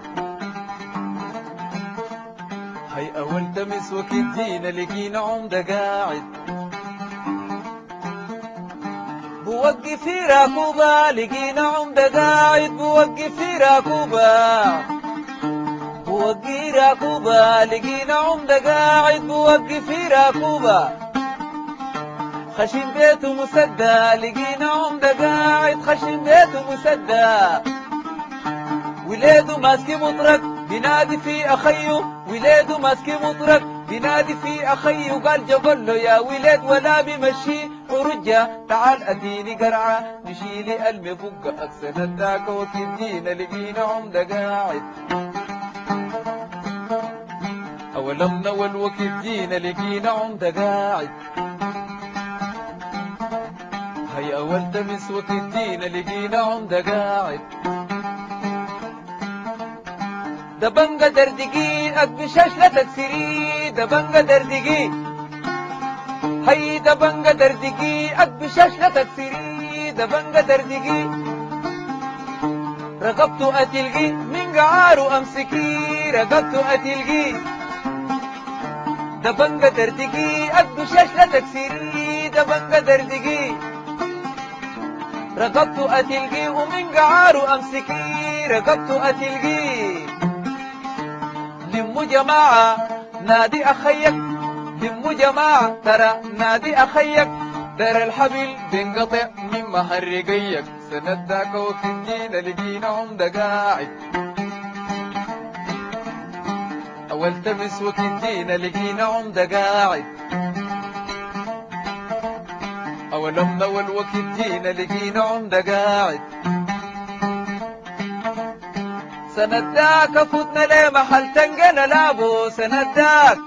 هي أول تمس وقت دينا لقينا عمدة قاعد بوقف في راكوبة لقينا عمدة قاعد بوقف في راكوبة بوقف راكوبة لقينا عمدة قاعد بوقف في راكوبة خشم بيته مسدى لقينا عمدة قاعد خشم بيته مسدى ولاده ماسكي مطرق بينادي في أخيه ولاده ماسكي مطرق بينادي في أخيه قال جبل له يا ولاد ولا بمشي ورجع تعال أديني قرعة نشيلي المفقة أكسن الداك وكدينا لقينا عمدة قاعد أولمنا والوقت دينا لقينا عمدة قاعد هي أول تمس وتدينا لقينا عمدة قاعد ده بنقى دردقي أكبشاش لا تكسري ده بنقى دردقي هي ده بنقى دردقي أكبشاش لا تكسري ده بنقى دردقي رقبته أتلقي من قعاره أمسكي رقبته أتلقي ده بنقى دردقي أكبشاش لا تكسري ده بنقى دردقي رقبته أتلقي ومن قعاره أمسكي رقبته أتلقي لموا جماعة نادي أخيك لموا جماعة ترى نادي أخيك دار الحبل بنقطع من محرقيك سنداك وكندينا لقينا عمدة قاعد أول تمس وكندينا لقينا عمدة قاعد أولمنا والوقت دينا لقينا عمدة قاعد سنداك فوتنا ليه محل تنقنا لابو سنداك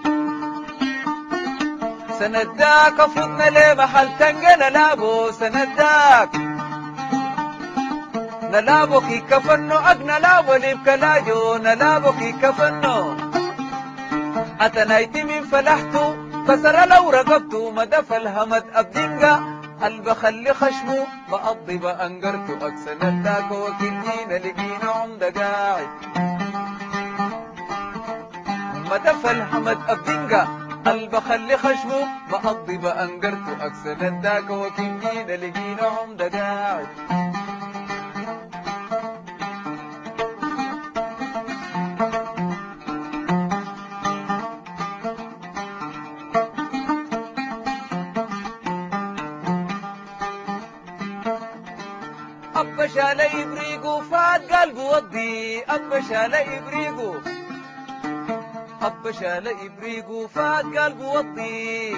سنداك فوتنا ليه محل تنقنا لابو سنداك نلابو كي كفنو أقنا لابو لبكلاجو نلابو كي كفنو أتنايتي من فلحتو فسر لو رقبتو مدف الهمد أبدنقا البخلي خشمو بقضي بأنقرتو أكسن الداك وكدينا لقينا عمدة قاعد مدف الهمد أبدنقا البخلي خشمو بقضي بأنقرتو أكسن الداك وكدينا لقينا عمدة قاعد أبشا لا يبريقو فات قلبه وضي أبشا لا يبريقو أبشا لا يبريقو فات قلبه وضي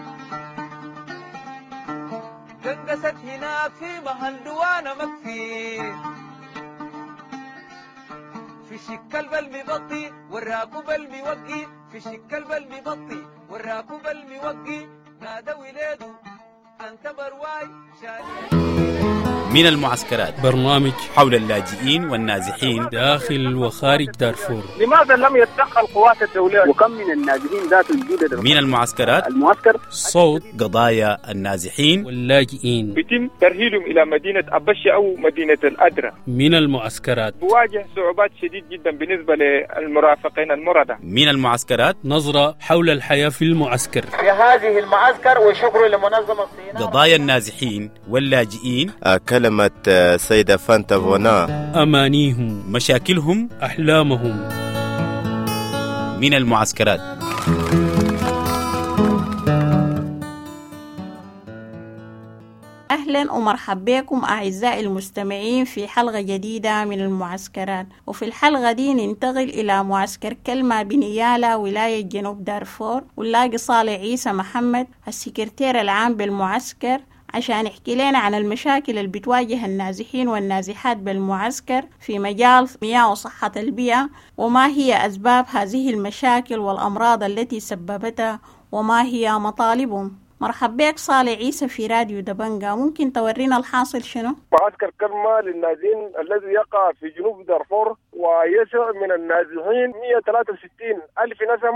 قنقست هناك في محل دوانا مكفي في شك البلمي بطي وراكو بلمي وقي في شك البلمي بطي وراكو بلمي وقي نادى ولاده أنت برواي شادي من المعسكرات برنامج حول اللاجئين والنازحين داخل وخارج دارفور. لماذا لم يتدخل القوات الدولية وكم من النازحين ذات الجودة من المعسكرات المعسكر صوت قضايا النازحين واللاجئين يتم ترحيلهم إلى مدينة أبشة أو مدينة الأدرى. من المعسكرات بواجه صعوبات شديد جدا بالنسبة للمرافقين المردة. من المعسكرات نظرة حول الحياة في المعسكر في هذه المعسكر وشكر لمنظمة الصيناء. قضايا النازحين واللاجئين كلمة سيدة فانتا فونا أمانيهم مشاكلهم أحلامهم. من المعسكرات. أهلا ومرحبا بكم أعزائي المستمعين في حلقة جديدة من المعسكرات. وفي الحلقة دي ننتقل إلى معسكر كلمة بنيالا ولاية جنوب دارفور، ونلاقي صالح عيسى محمد السكرتير العام بالمعسكر عشان يحكي لنا عن المشاكل اللي بتواجه النازحين والنازحات بالمعسكر في مجال مياه وصحة البيئة، وما هي أسباب هذه المشاكل والأمراض التي سببتها وما هي مطالبهم. مرحبا بك صالح عيسى في راديو دبنجا، ممكن تورينا الحاصل شنو؟ معسكر كلمة للنازحين الذي يقع في جنوب دارفور ويسع من النازحين مئة وثلاثة وستين ألف نسمة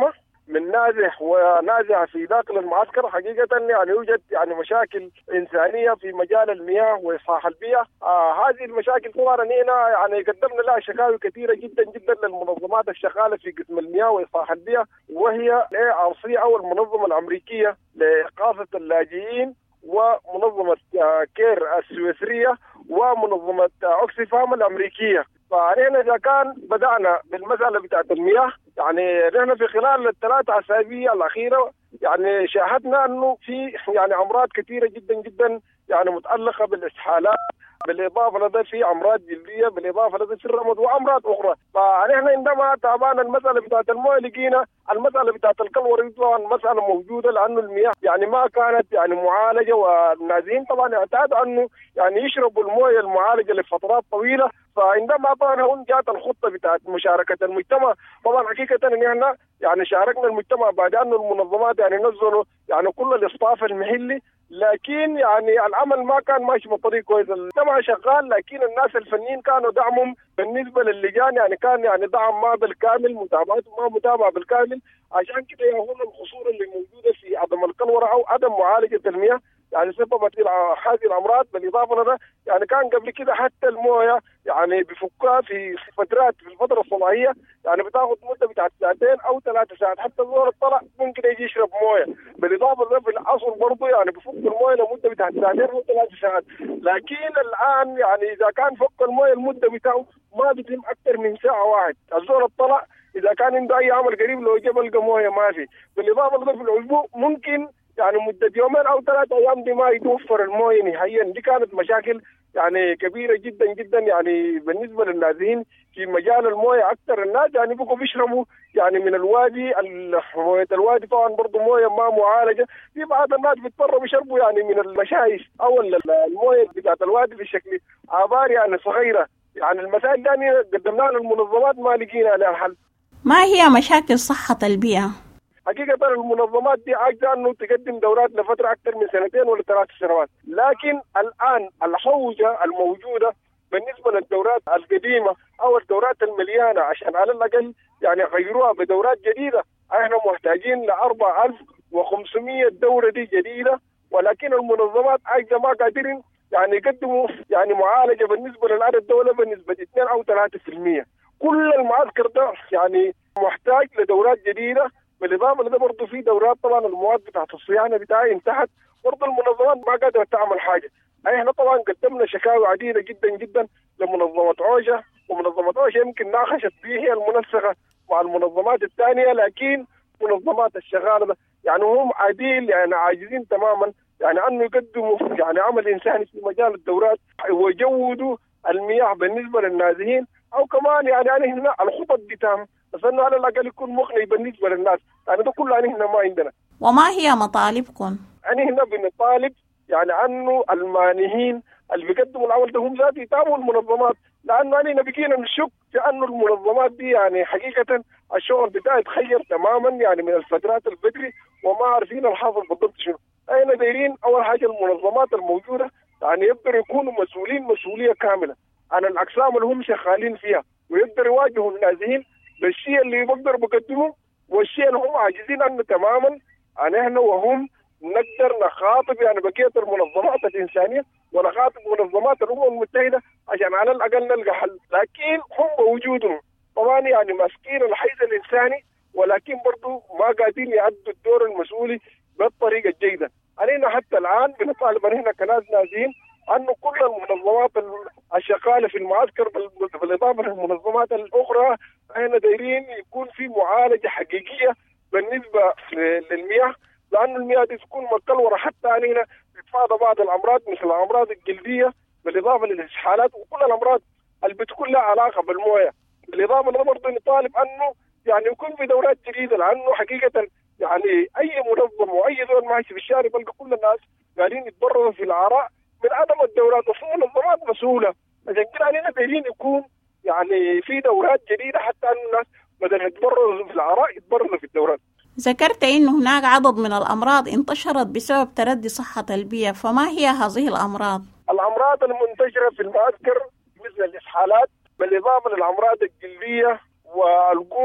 من نازح ونازح في داخل المعسكر. حقيقة يعني يوجد يعني مشاكل إنسانية في مجال المياه وإصلاح البيئة. آه هذه المشاكل طبعا هنا يعني قدمنا لها شكاوي كثيرة جدا جدا للمنظمات الشغالة في قسم المياه وإصلاح البيئة، وهي إيه ار سي أو المنظمة الأمريكية لإغاثة اللاجئين، ومنظمة كير السويسرية، ومنظمة أوكسفام الأمريكية. فنحن إذا كان بدأنا بالمسألة بتاعت المياه، يعني نحن في خلال الثلاثة أسابيع الأخيرة يعني شاهدنا أنه في يعني أمراض كثيرة جدا جدا يعني متعلقة بالإسهالات، بالإضافة لدى في أمراض جلدية، بالإضافة لدى في الرمد وأمراض أخرى. فنحن عندما تابعنا المسألة بتاعت المويه لقينا المسألة بتاعت الكلوري طبعا مسألة موجودة، لأنه المياه يعني ما كانت يعني معالجة، والنازحين طبعا اعتادوا أنه يعني يشربوا المويه المعالجة لفترات طويلة. فعندما طبعا هون جاءت الخطة بتاعت مشاركة المجتمع، طبعا حقيقة إن احنا يعني شاركنا المجتمع بعد أن المنظمات يعني نزلوا يعني كل الاصطاف المحلي، لكن يعني العمل ما كان ماشي بطريقة كويسة. المجتمع شغال، لكن الناس الفنيين كانوا دعمهم بالنسبة للجان يعني كان يعني دعم ما بالكامل، متابعته ما متابعة بالكامل. عشان كده هنا الخصور اللي موجودة في عدم الكلورة أو عدم معالجة المياه يعني سببت هذه الأمراض. بالإضافة لنا يعني كان قبل كده حتى المويه يعني بفكها في فترات في الفترة الصباحية يعني بتاخد مدة بتاعت ساعتين أو ثلاث ساعات، حتى الزول الطلع ممكن يجي يشرب مويه. بالإضافة لنا في العصر برضه يعني بفك المويه لمدة بتاعت ساعتين أو ثلاث ساعات. لكن الآن يعني إذا كان فك المويه المدة بتاعه ما بيتم أكثر من ساعة واحد. الزول الطلع إذا كان عنده أي عمل قريب لو جاب لقى مويه ما في. بالإضافة لنا في الأسبوع ممكن يعني مدة يومين أو ثلاثة أيام دي ما يتوفر المويه نهائيا. دي كانت مشاكل يعني كبيرة جدا جدا يعني بالنسبة للنازحين في مجال المويه. أكثر الناس يعني بقوا بيشربوا يعني من الوادي، مويه الوادي طبعا برضو مويه ما معالجة. في بعض الناس بيضطروا بيشربوا يعني من المشايش أو المويه بتاعت الوادي بشكل عبارة يعني صغيرة. يعني المسائل يعني قدمناها للمنظمات ما لقينا لها حل. ما هي مشاكل صحة البيئة؟ حقيقة المنظمات دي عاجزة أنه تقدم دورات لفترة أكثر من سنتين ولا ثلاث سنوات، لكن الآن الحوجة الموجودة بالنسبة للدورات القديمة أو الدورات المليانة عشان على الأقل يعني يغيروها بدورات جديدة. احنا محتاجين ل أربعة آلاف وخمسمائة دورة دي جديدة، ولكن المنظمات عاجزة ما قادرين يعني يقدموا يعني معالجة بالنسبة للعدد الدولة بنسبة اثنين أو ثلاثة بالمئة. كل المعسكر ده يعني محتاج لدورات جديدة. بالإضافة لده برضه في دورات طبعا المواد بتاعت الصيانة بتاعي انتهت، برضه المنظمات ما قادرة تعمل حاجة. احنا طبعا قدمنا شكاوي عديدة جدا جدا لمنظمة عوجة، ومنظمة عوجة يمكن ناقشت به هي المنسقة مع المنظمات الثانية، لكن منظمات الشغالة ده يعني هم عديل يعني عاجزين تماما يعني أنه يقدموا يعني عمل إنساني في مجال الدورات ويجودوا المياه بالنسبة للنازحين، أو كمان يعني يعني هنا الخطط بتاعهم بس انه على الاقل يكون مقنع بالنسبه للناس. يعني ده كله يعني هنا ما عندنا. وما هي مطالبكم؟ يعني هنا بنطالب يعني انه المانحين اللي بيقدموا العمل ده هم ذاتهم يتابعوا المنظمات، لانه يعني بقينا نشك في انه المنظمات دي يعني حقيقه الشغل بتاعها يتخير تماما يعني من الفترات البدري وما عارفين الحاصل بالضبط شنو. احنا دايرين اول حاجه المنظمات الموجوده يعني يقدروا يكونوا مسؤولين مسؤوليه كامله عن الاقسام اللي هم شغالين فيها، ويقدروا يواجهوا النازحين بالشيء اللي بقدر بقدمه والشيء اللي هم عاجزين عنه تماما. يعني احنا وهم نقدر نخاطب يعني بقية المنظمات الإنسانية ونخاطب منظمات الأمم المتحدة عشان على الأقل نلقى حل، لكن هم وجودهم طبعا يعني ماسكين الحيز الإنساني ولكن برضو ما قادرين يعدوا الدور المسؤولي بالطريقة الجيدة. علينا حتى الآن بنطالب هنا كناس نازحين أنه كل المنظمات الشغالة في المعسكر بالإضافة للمنظمات الأخرى احنا دايرين يكون في معالجة حقيقية بالنسبة للمياه، لأن المياه دي تكون متكلورة حتى علينا تتفادى بعض الأمراض مثل الأمراض الجلدية بالإضافة للإسهالات وكل الأمراض اللي بتكون لها علاقة بالمويه. بالإضافة لده برضه نطالب أنه يعني يكون في دورات جديدة، لأنه حقيقة يعني أي منظمة وأي دول ماشي في الشارع بلقى كل الناس قاعدين يتبرروا في العراء من عدم الدورات، وفي منظمات مسؤولة. عشان كده علينا دايرين يكون يعني في دورات جديدة حتى أن الناس بدل يتبرروا في العراء يتبرروا في الدورات. ذكرت إنه هناك عدد من الأمراض انتشرت بسبب تردي صحة البيئة، فما هي هذه الأمراض؟ الأمراض المنتشرة في المعسكر مثل الإسهالات بالإضافة للأمراض الجلدية والقوب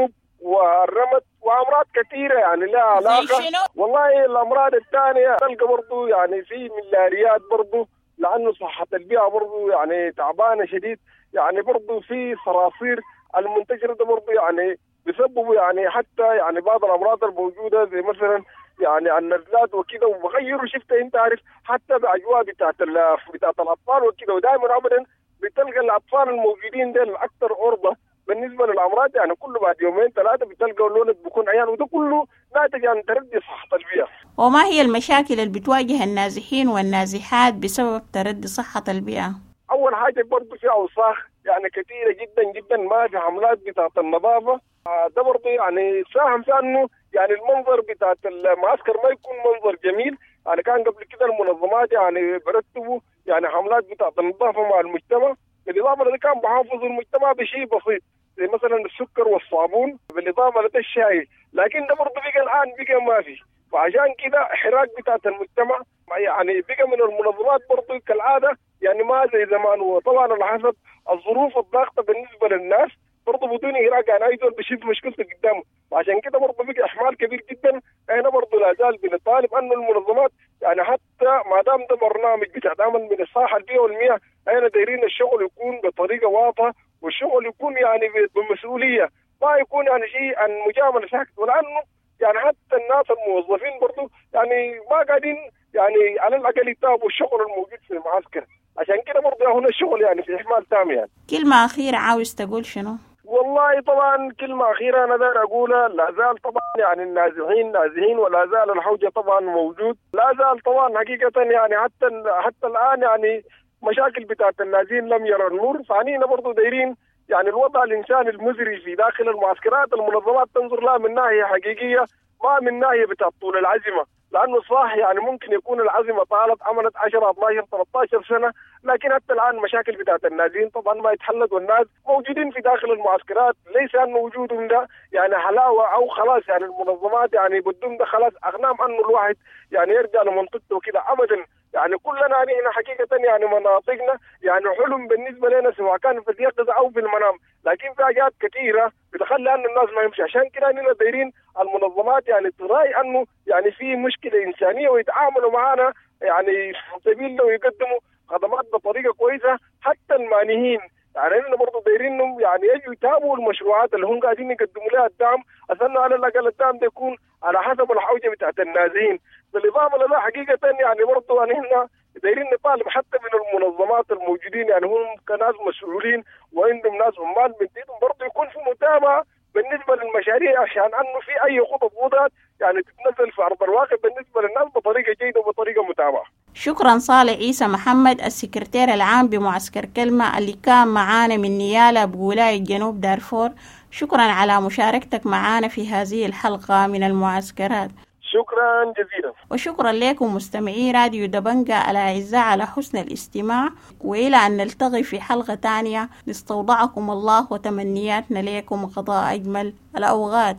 والرمد وامراض كثيره يعني لها علاقه. والله الامراض الثانيه تلقى برضه يعني في ملاريات برضه، لانه صحه البيئه برضه يعني تعبانه شديد. يعني برضه في صراصير المنتشره ده برضه يعني بسببوا يعني حتى يعني بعض الامراض الموجوده زي مثلا يعني النزلات وكذا، وبغيروا شفت انت عارف حتى باجواء بتاعت بتاعت الاطفال وكذا. ودائما ابدا بتلقى الاطفال الموجودين دول اكثر عرضه بالنسبه للامراض، يعني كل بعد يومين ثلاثه بتلقى الولد بيكون عيان، وده كله ناتج عن تردي صحه البيئه. وما هي المشاكل اللي بتواجه النازحين والنازحات بسبب تردي صحه البيئه؟ اول حاجه برضه في اوساخ يعني كثيره جدا جدا، ما في حملات بتاعت النظافه. ده برضه يعني ساهم في انه يعني المنظر بتاعت المعسكر ما يكون منظر جميل. يعني كان قبل كده المنظمات يعني برتبوا يعني حملات بتاعت النظافه مع المجتمع، بالاضافه لذلك كان بحافظوا المجتمع بشيء بسيط زي مثلا السكر والصابون، بالاضافه للشاي. لكن ده برضه بقى الان بقى ما في، فعشان كده احراج بتاعت المجتمع يعني بقى من المنظمات برضه كالعاده يعني ما زي زمان. وطبعا على حسب الظروف الضاغطه بالنسبه للناس برضه بدون إحراج يعني اي دول بيشوف مشكلته قدامه، وعشان كده برضه بقى احمال كبير جدا. احنا برضه لا زال بنطالب انه المنظمات يعني حتى ما دام ده برنامج بتعمل من الصحه البيئه والمياه، احنا دايرين الشغل يكون بطريقه واضحه، والشغل يكون يعني بمسؤوليه، ما يكون يعني شيء عن مجامله ساكت. ولانه يعني حتى الناس الموظفين برضه يعني ما قاعدين يعني على الاقل يتابعوا الشغل الموجود في المعسكر، عشان كده برضه هنا الشغل يعني في احمال تام. يعني كلمه اخيره عاوز تقول شنو؟ والله طبعا كلمة أخيرة أنا داير أقولها، لا زال طبعا يعني النازحين نازحين، ولا زال الحوجة طبعا موجود، لا زال طبعا حقيقة يعني حتى حتى الآن يعني مشاكل بتاعت النازحين لم يرى النور. فعنينا برضو دايرين يعني الوضع الإنساني المزري في داخل المعسكرات المنظمات تنظر لها من ناحية حقيقية، ما من ناحية بتاعت طول العزمة. لأنه صح يعني ممكن يكون العزمة طالت عملت عشرة اثنا عشر ثلاثة عشر سنة، لكن حتى الآن مشاكل بتاعت النازحين طبعا ما يتحلت، والناس موجودين في داخل المعسكرات. ليس أنه وجودهم ده يعني حلاوة أو خلاص يعني المنظمات يعني بدهم ده خلاص أغنام أنه الواحد يعني يرجع لمنطقته وكده أبدا. يعني كلنا هنا حقيقة يعني مناطقنا يعني حلم بالنسبة لنا سواء كان في اليقظة أو في المنام، لكن في حاجات كثيرة بتخلي أن الناس ما يمشي. عشان كده هنا دايرين المنظمات يعني تراعي أنه يعني في مشكلة إنسانية ويتعاملوا معنا يعني في سبيل ويقدموا خدمات بطريقة كويسة. حتى المانهين يعني هنا برضه دايرينهم يعني يجوا يتابعوا المشروعات اللي هم قاعدين يقدموا لها الدعم، أثناء على الأقل الدعم ده يكون على حسب الحوجة بتاعت النازحين. بالإضافة لذا حقيقة يعني برضه يعني هنا دايرين نطالب حتى من المنظمات الموجودين يعني هم كناس مسؤولين وعندهم ناس عمال من ديتهم برضه يكون في متابعة بالنسبة للمشاريع، عشان أنه في أي خطط وضعت يعني تتنزل في أرض الواقع بالنسبة للناس بطريقة جيدة وبطريقة متابعة. شكرا صالح عيسى محمد السكرتير العام بمعسكر كلمة اللي كان معانا من نيالا بولاية جنوب دارفور. شكرا على مشاركتك معانا في هذه الحلقة من المعسكرات. شكرا جزيلا. وشكرا لكم مستمعي راديو دبنجة الأعزاء على حسن الاستماع، وإلى أن نلتقي في حلقة تانية نستودعكم الله وتمنياتنا لكم قضاء أجمل الأوقات.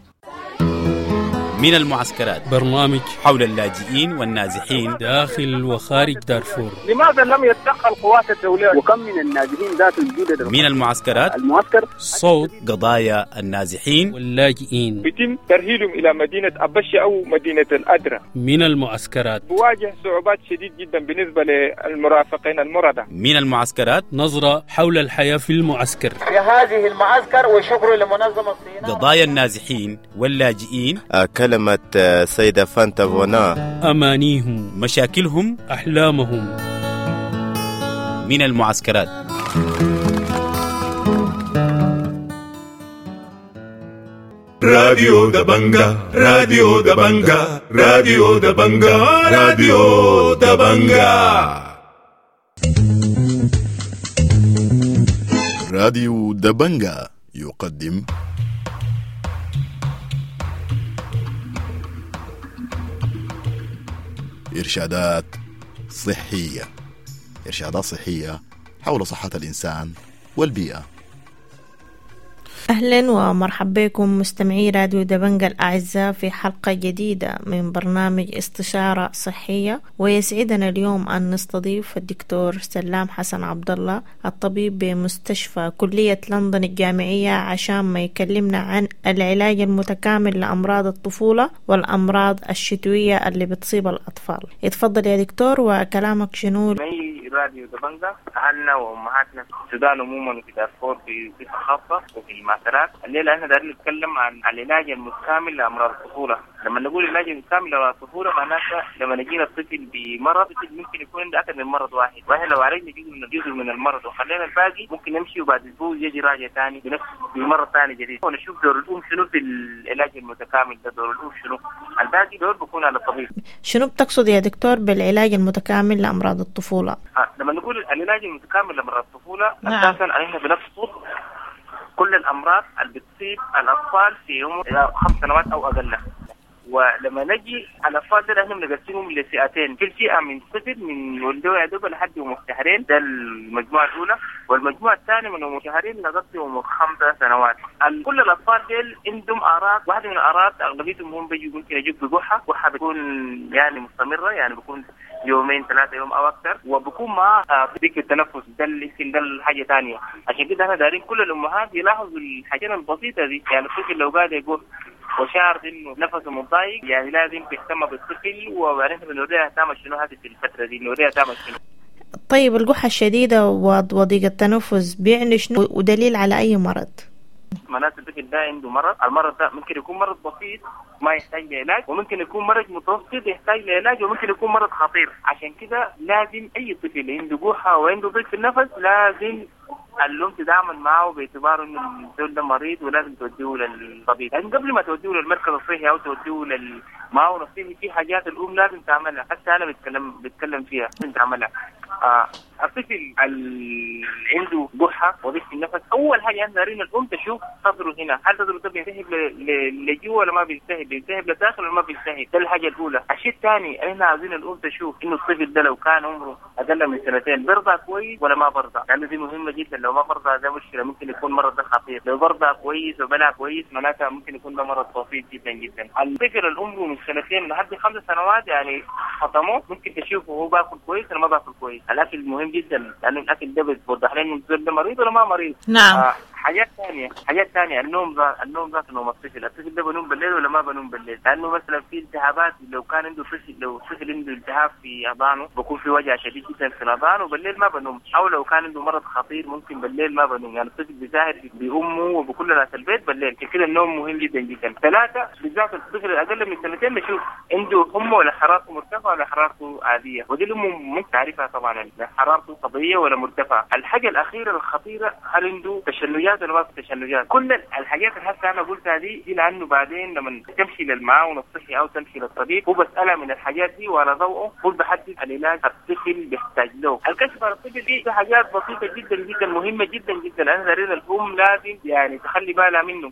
من المعسكرات برنامج حول اللاجئين والنازحين داخل وخارج دارفور. لماذا لم يتدخل القوات الدولية؟ وكم من النازحين ذات الجودة؟ من المعسكرات المعسكر صوت قضايا النازحين واللاجئين. يتم ترهيلهم إلى مدينة أبشة أو مدينة الأدرة. من المعسكرات بواجه صعوبات شديد جدا بالنسبة للمرافقين المردة. من المعسكرات نظرة حول الحياة في المعسكر. في هذه المعسكر وشكر لمنظمة الصيناء. قضايا النازحين واللاجئين، كلمة سيدة فانتا فونا، أمانيهم، مشاكلهم، أحلامهم. من المعسكرات. راديو دبنجا راديو دبنجا راديو دبنجا راديو دبنجا راديو دبنجا يقدم إرشادات صحية، إرشادات صحية حول صحة الإنسان والبيئة. أهلا ومرحبا بكم مستمعي راديو دبنجة الأعزاء في حلقة جديدة من برنامج استشارة صحية. ويسعدنا اليوم أن نستضيف الدكتور سلام حسن عبد الله الطبيب بمستشفى كلية لندن الجامعية عشان ما يكلمنا عن العلاج المتكامل لأمراض الطفولة والأمراض الشتوية اللي بتصيب الأطفال. يتفضل يا دكتور وكلامك شنو؟ راديو دبنجة أهلنا وأمهاتنا في السودان عموما وفي دارفور في صفة خاصة وفي المعسكرات. الليلة احنا دايرين نتكلم عن العلاج المتكامل لأمراض الطفولة. لما نقول العلاج المتكامل لأمراض الطفولة معناتها لما نجينا الطفل بمرض ممكن يكون عنده أكثر من مرض واحد، واحنا لو عالجنا جزء من جزء من المرض وخلينا الباقي ممكن نمشي وبعد أسبوع يجي راجع ثاني بنفس بمرض ثاني جديد. ونشوف دور الأم شنو في العلاج المتكامل ده، دور الأم شنو، الباقي دور بيكون على الطبيب. شنو بتقصد يا دكتور بالعلاج المتكامل لأمراض الطفولة؟ لما نقول العلاج المتكامل لأمراض الطفولة نعم. أساسا احنا بنقصد كل الأمراض اللي بتصيب الأطفال في عمر خمس سنوات أو أقل. ولما نجي على الأطفال ده احنا بنقسمهم لفئتين، في الفئة من صفر من ولدوا يعدوا لحد يوم شهرين، ده المجموعة الأولى، والمجموعة الثانية من يوم شهرين لغاية يوم خمسة سنوات. كل الأطفال ديل عندهم أعراض، واحدة من الأعراض أغلبيتهم هم بيجوا ممكن يجوا بجحة، جحة بتكون يعني مستمرة، يعني بيكون يومين ثلاثة يوم أو أكثر، وبكون مع ضيق التنفس، ده اللي ده الحاجة ثانية. عشان كده احنا دايرين كل الأمهات يلاحظوا الحاجات البسيطة دي، يعني الطفل لو قاعد يقول وشعر انه نفسه مضايق يعني لازم تهتم بالطفل، وبعدين بنوريها تعمل شنو هذه في الفترة دي، نوريها تعمل شنو. طيب الجحة الشديدة وضيق التنفس بيعني شنو ودليل على أي مرض؟ معناته الطفل ده عنده مرض، المرض ده ممكن يكون مرض بسيط ما يحتاج لعلاج، وممكن يكون مرض متوسط يحتاج لعلاج، وممكن يكون مرض خطير. عشان كده لازم أي طفل عنده جحة وعنده ضيق في النفس لازم الأم تتعامل معه باعتبار إنه الزول ده مريض ولازم توديه للطبيب. يعني قبل ما توديه للمركز الصحي أو توديه للمعاون الصحي في حاجات الأم لازم تعملها، حتى أنا بتكلم بتكلم فيها لازم تعملها. آه الطفل اللي عنده جحة وضيق في النفس أول حاجة يعني دارين الأم تشوف صدره هنا، هل صدره ده بينسحب لجوا ولا ما بينسحب، بينسحب لداخل ولا ما بينسحب، ده الحاجة الأولى. الشيء الثاني إحنا عايزين الأم تشوف إنه الطفل ده لو كان عمره أقل من سنتين برضع كويس ولا ما برضع، لأنه يعني دي مهمة جدا. لو ما برضع ده مشكلة، ممكن يكون مرض ده خطير. لو برضع كويس وبلع كويس معناتها ممكن يكون ده مرض بسيط جدا جدا. الطفل العمره من سنتين لحد خمس سنوات يعني خطموه ممكن تشوفه هو باكل كويس ولا ما باكل كويس. الأكل مهم جدا لأنه الأكل ده بيوضح لنا إنه الزول ده مريض ولا ما مريض. نعم. آه حاجات ثانية حاجات ثانية النوم ذات النوم ذات نوم الطفل، الطفل ده بنوم بالليل ولا ما بنوم بالليل، لأنه مثلا في التهابات لو كان عنده طفل لو طفل عنده التهاب في أذانه بكون في وجع شديد جدا في الأذان وبالليل ما بنوم، أو لو كان عنده مرض خطير ممكن بالليل ما بنوم، يعني الطفل بيساعد بأمه وبكل ناس البيت بالليل، كده النوم مهم جدا جدا. ثلاثة بالذات الطفل الأقل من سنتين نشوف عنده همه ولا حرارته مرتفعة ولا حرارته عادية، ودي الأم ممكن تعرفها طبعا حرارته طبيعية ولا مرتفعة. الحاجة الأخيرة الخطيرة هل عنده تشنجات ولا ما في تشنجات. كل الحاجات اللي هسه انا قلتها دي دي لانه بعدين لما تمشي للمعاون الصحي او تمشي للطبيب هو بسألها من الحاجات دي وعلى ضوءه هو بحدد العلاج الطفل بيحتاج له. الكشف على الطفل دي في حاجات بسيطه جدا جدا مهمه جدا جدا، انا دارين الام لازم يعني تخلي بالها منه.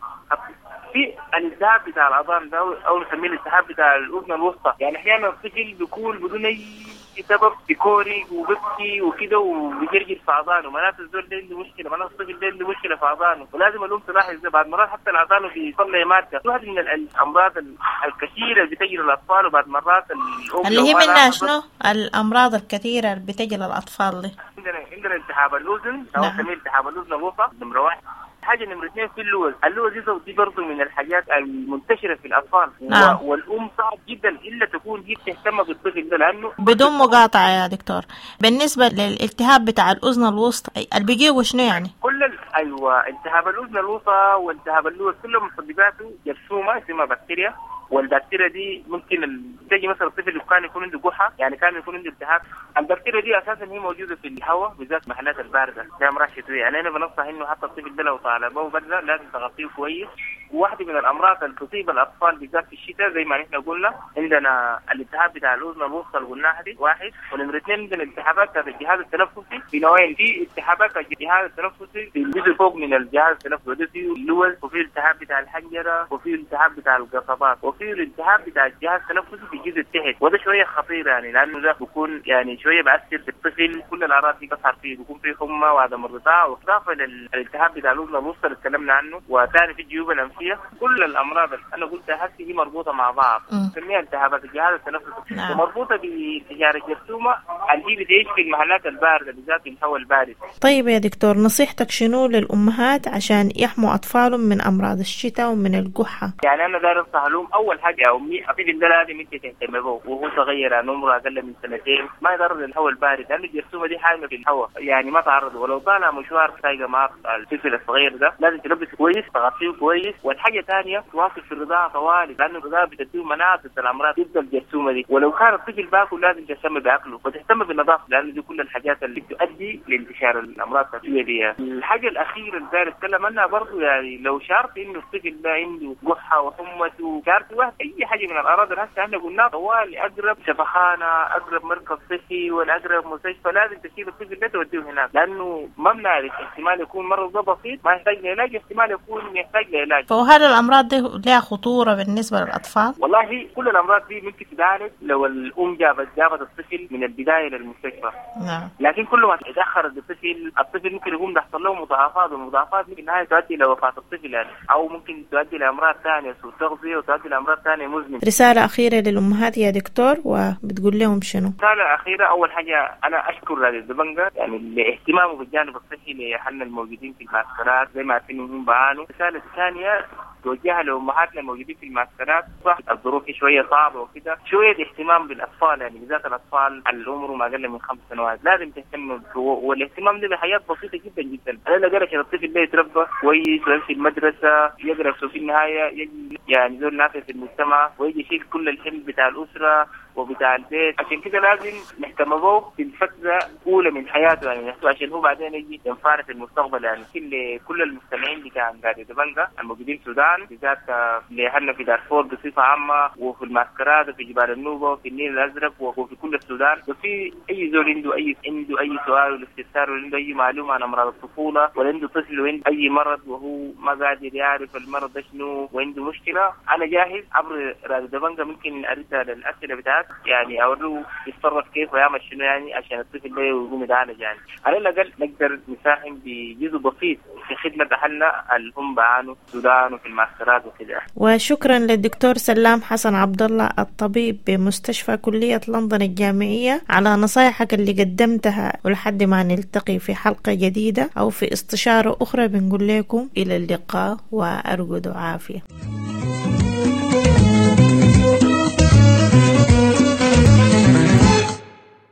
في الالتهاب بتاع الاذان ده او نسميه الالتهاب بتاع الاذن الوسطى، يعني احيانا الطفل بيكون بدون اي سبب بيكوري وبكي وكده وبيجرجر في اذانه، معناته الزول ده عنده مشكله، معناته الطفل ده عنده مشكله في اذانه، ولازم الام تلاحظ ده. بعد مرات حتى الاذان بيطلع ماده، واحد من الامراض الكثيره اللي بتجي للاطفال، وبعد مرات الام اللي هي منها شنو الامراض الكثيره اللي بتجي للاطفال دي. عندنا عندنا التهاب الاذن او نسميه التهاب الاذن الوسطى نمره واحد. حاجة نمرة اثنين في اللوز، اللوز دي برضه من الحاجات المنتشرة في الأطفال. نعم. والأم صعب جدا إلا تكون هي بتهتم بالطفل ده، لأنه بدون مقاطعة يا دكتور بالنسبة للالتهاب بتاع الأذن الوسطى اللي بيجيبوا شنو يعني؟ كل ال... أيوة التهاب الأذن الوسطى والتهاب اللوز كلهم مسبباته جرثومة اسمها بكتيريا، والبكتيريا دي ممكن ال... تجي مثلا الطفل اللي كان يكون عنده جحة، يعني كان يكون عنده التهاب. البكتيريا دي أساسا هي موجودة في الهواء بالذات محلات الباردة زي أمراض شتوية، يعني أنا بنصح إنه حتى الطفل ده لو طالع به برد لازم تغطيه كويس واحده من الامراض اللي تصيب الاطفال بالذات في الشتاء زي ما نحن قلنا عندنا الالتهاب بتاع الاذن الوسطى الغناحه دي واحد، ونمره اثنين عندنا التهابات بتاعت الجهاز التنفسي في نوعين، في التهابات الجهاز التنفسي في الجزء فوق من الجهاز التنفسي وده فيه اللوز، وفي التهاب بتاع الحنجره، وفي التهاب بتاع القصبات، وفي الالتهاب بتاع الجهاز التنفسي في الجزء التحت، وده شويه خطير يعني لانه ده بيكون يعني شويه بأثر في الطفل، كل الاعراض دي بتظهر فيه، بيكون فيه حمى وعدم الرضاعه، واضافه للالتهاب بتاع الاذن الوسطى اللي تكلمنا عنه، وثاني في الجيوب الانفيه. كل الامراض اللي انا قلتها هسه دي مربوطه مع بعض، بنسميها التهابات الجهاز التنفسي، نعم. ومربوطه بانتشار الجرثومه اللي بتعيش في المحلات البارده بالذات في الهواء البارد. طيب يا دكتور، نصيحتك شنو للامهات عشان يحموا اطفالهم من امراض الشتاء ومن القحه؟ يعني انا داير انصح لهم اول حاجه يا امي الطفل ده لازم انت تهتمي به وهو صغير، عن عمره اقل من سنتين، ما يتعرض للهواء البارد لان الجرثومه دي حامله في الهواء، يعني ما تعرض. ولو طالع مشوار سايقه مع الطفل الصغير ده لازم تلبس كويس، تغطيه كويس. والحاجه ثانيه تواصل في الرضاعه طوالي، لان الرضاعه بتديه مناعه ضد الامراض ضد الجرثومه دي. ولو كان الطفل باكل لازم تهتم باكله وتهتم بالنظافه، لان دي كل الحاجات اللي تؤدي لانتشار الامراض الخفيه دي. الحاجه الاخيره اللي داير اتكلم عنها برضه، يعني لو شعرت انه الطفل ده عنده قحه وحمته، شعرت واحد اي حاجه من الاعراض اللي هسه احنا قلناها، طوالي اقرب شفخانه، اقرب مركز صحي ولا اقرب مستشفى، لازم تشيل الطفل ده توديه هناك، لانه ما بنعرف احتمال يكون مرض ده بسيط ما يحتاج لعلاج، احتمال يكون يحتاج لعلاج. فهل الامراض دي لها خطوره بالنسبه للاطفال؟ والله كل الامراض دي ممكن تتعالج لو الام جابت جابت الطفل من البدايه للمستشفى، نعم. لكن كل ما تاخر الطفل الطفل ممكن يقوم يحصل له مضاعفات، والمضاعفات ممكن نهايه تؤدي الى وفاه الطفل يعني، او ممكن تؤدي لامراض ثانيه، سوء تغذيه، وتؤدي لامراض ثانيه مزمنه. رساله اخيره للامهات يا دكتور، وبتقول لهم شنو؟ رساله اخيره، اول حاجه انا اشكر راديو دبنجا يعني لاهتمامه بالجانب الصحي لاهلنا الموجودين في المعسكرات زي ما عارفين انهم بيعانوا. الرساله الثانيه توجهها لامهاتنا الموجودين في المعسكرات، صح الظروف شويه صعبه وكده، شويه اهتمام بالاطفال يعني بالذات الاطفال اللي عمره ما اقل من خمس سنوات، لازم تهتم، والاهتمام ده بحاجات بسيطه جدا جدا. انا لقيت عشان الطفل ده يتربى كويس ويمشي المدرسه يقرا، في النهايه يجي يعني زول نافع في المجتمع ويجي يشيل كل الحمل بتاع الاسره وبتاع البيت. عشان كده لازم نهتم به في الفتره الاولى من حياته يعني، عشان هو بعدين يجي ينفعنا في المستقبل يعني. كل كل المستمعين بتاع راديو دبنجا الموجودين في السودان بالذات، لاهلنا في دارفور بصفه عامه، وفي المعسكرات وفي جبال النوبه وفي النيل الازرق وفي كل السودان، وفي اي زول عنده اي عنده اي سؤال ولا استفسار ولا عنده اي معلومه عن امراض الطفوله، ولا عنده طفل وعنده اي مرض وهو ما قادر يعرف المرض ده شنو وعنده مشكله، انا جاهز عبر راديو دبنجا ممكن ارد للاسئله بتاعك يعني، اوريه يتصرف كيف ويعمل شنو يعني عشان الطفل ده يقوم يتعالج يعني. على الاقل نقدر نساهم بجزء بسيط في خدمه اهلنا اللي هم بيعانوا في السودان وفي المعسكرات وكده. وشكرا للدكتور سلام حسن عبد الله الطبيب بمستشفى كليه لندن الجامعيه على نصايحك اللي قدمتها، ولحد ما نلتقي في حلقه جديده او في استشاره اخرى بنقول لكم الى اللقاء وارجو عافيه.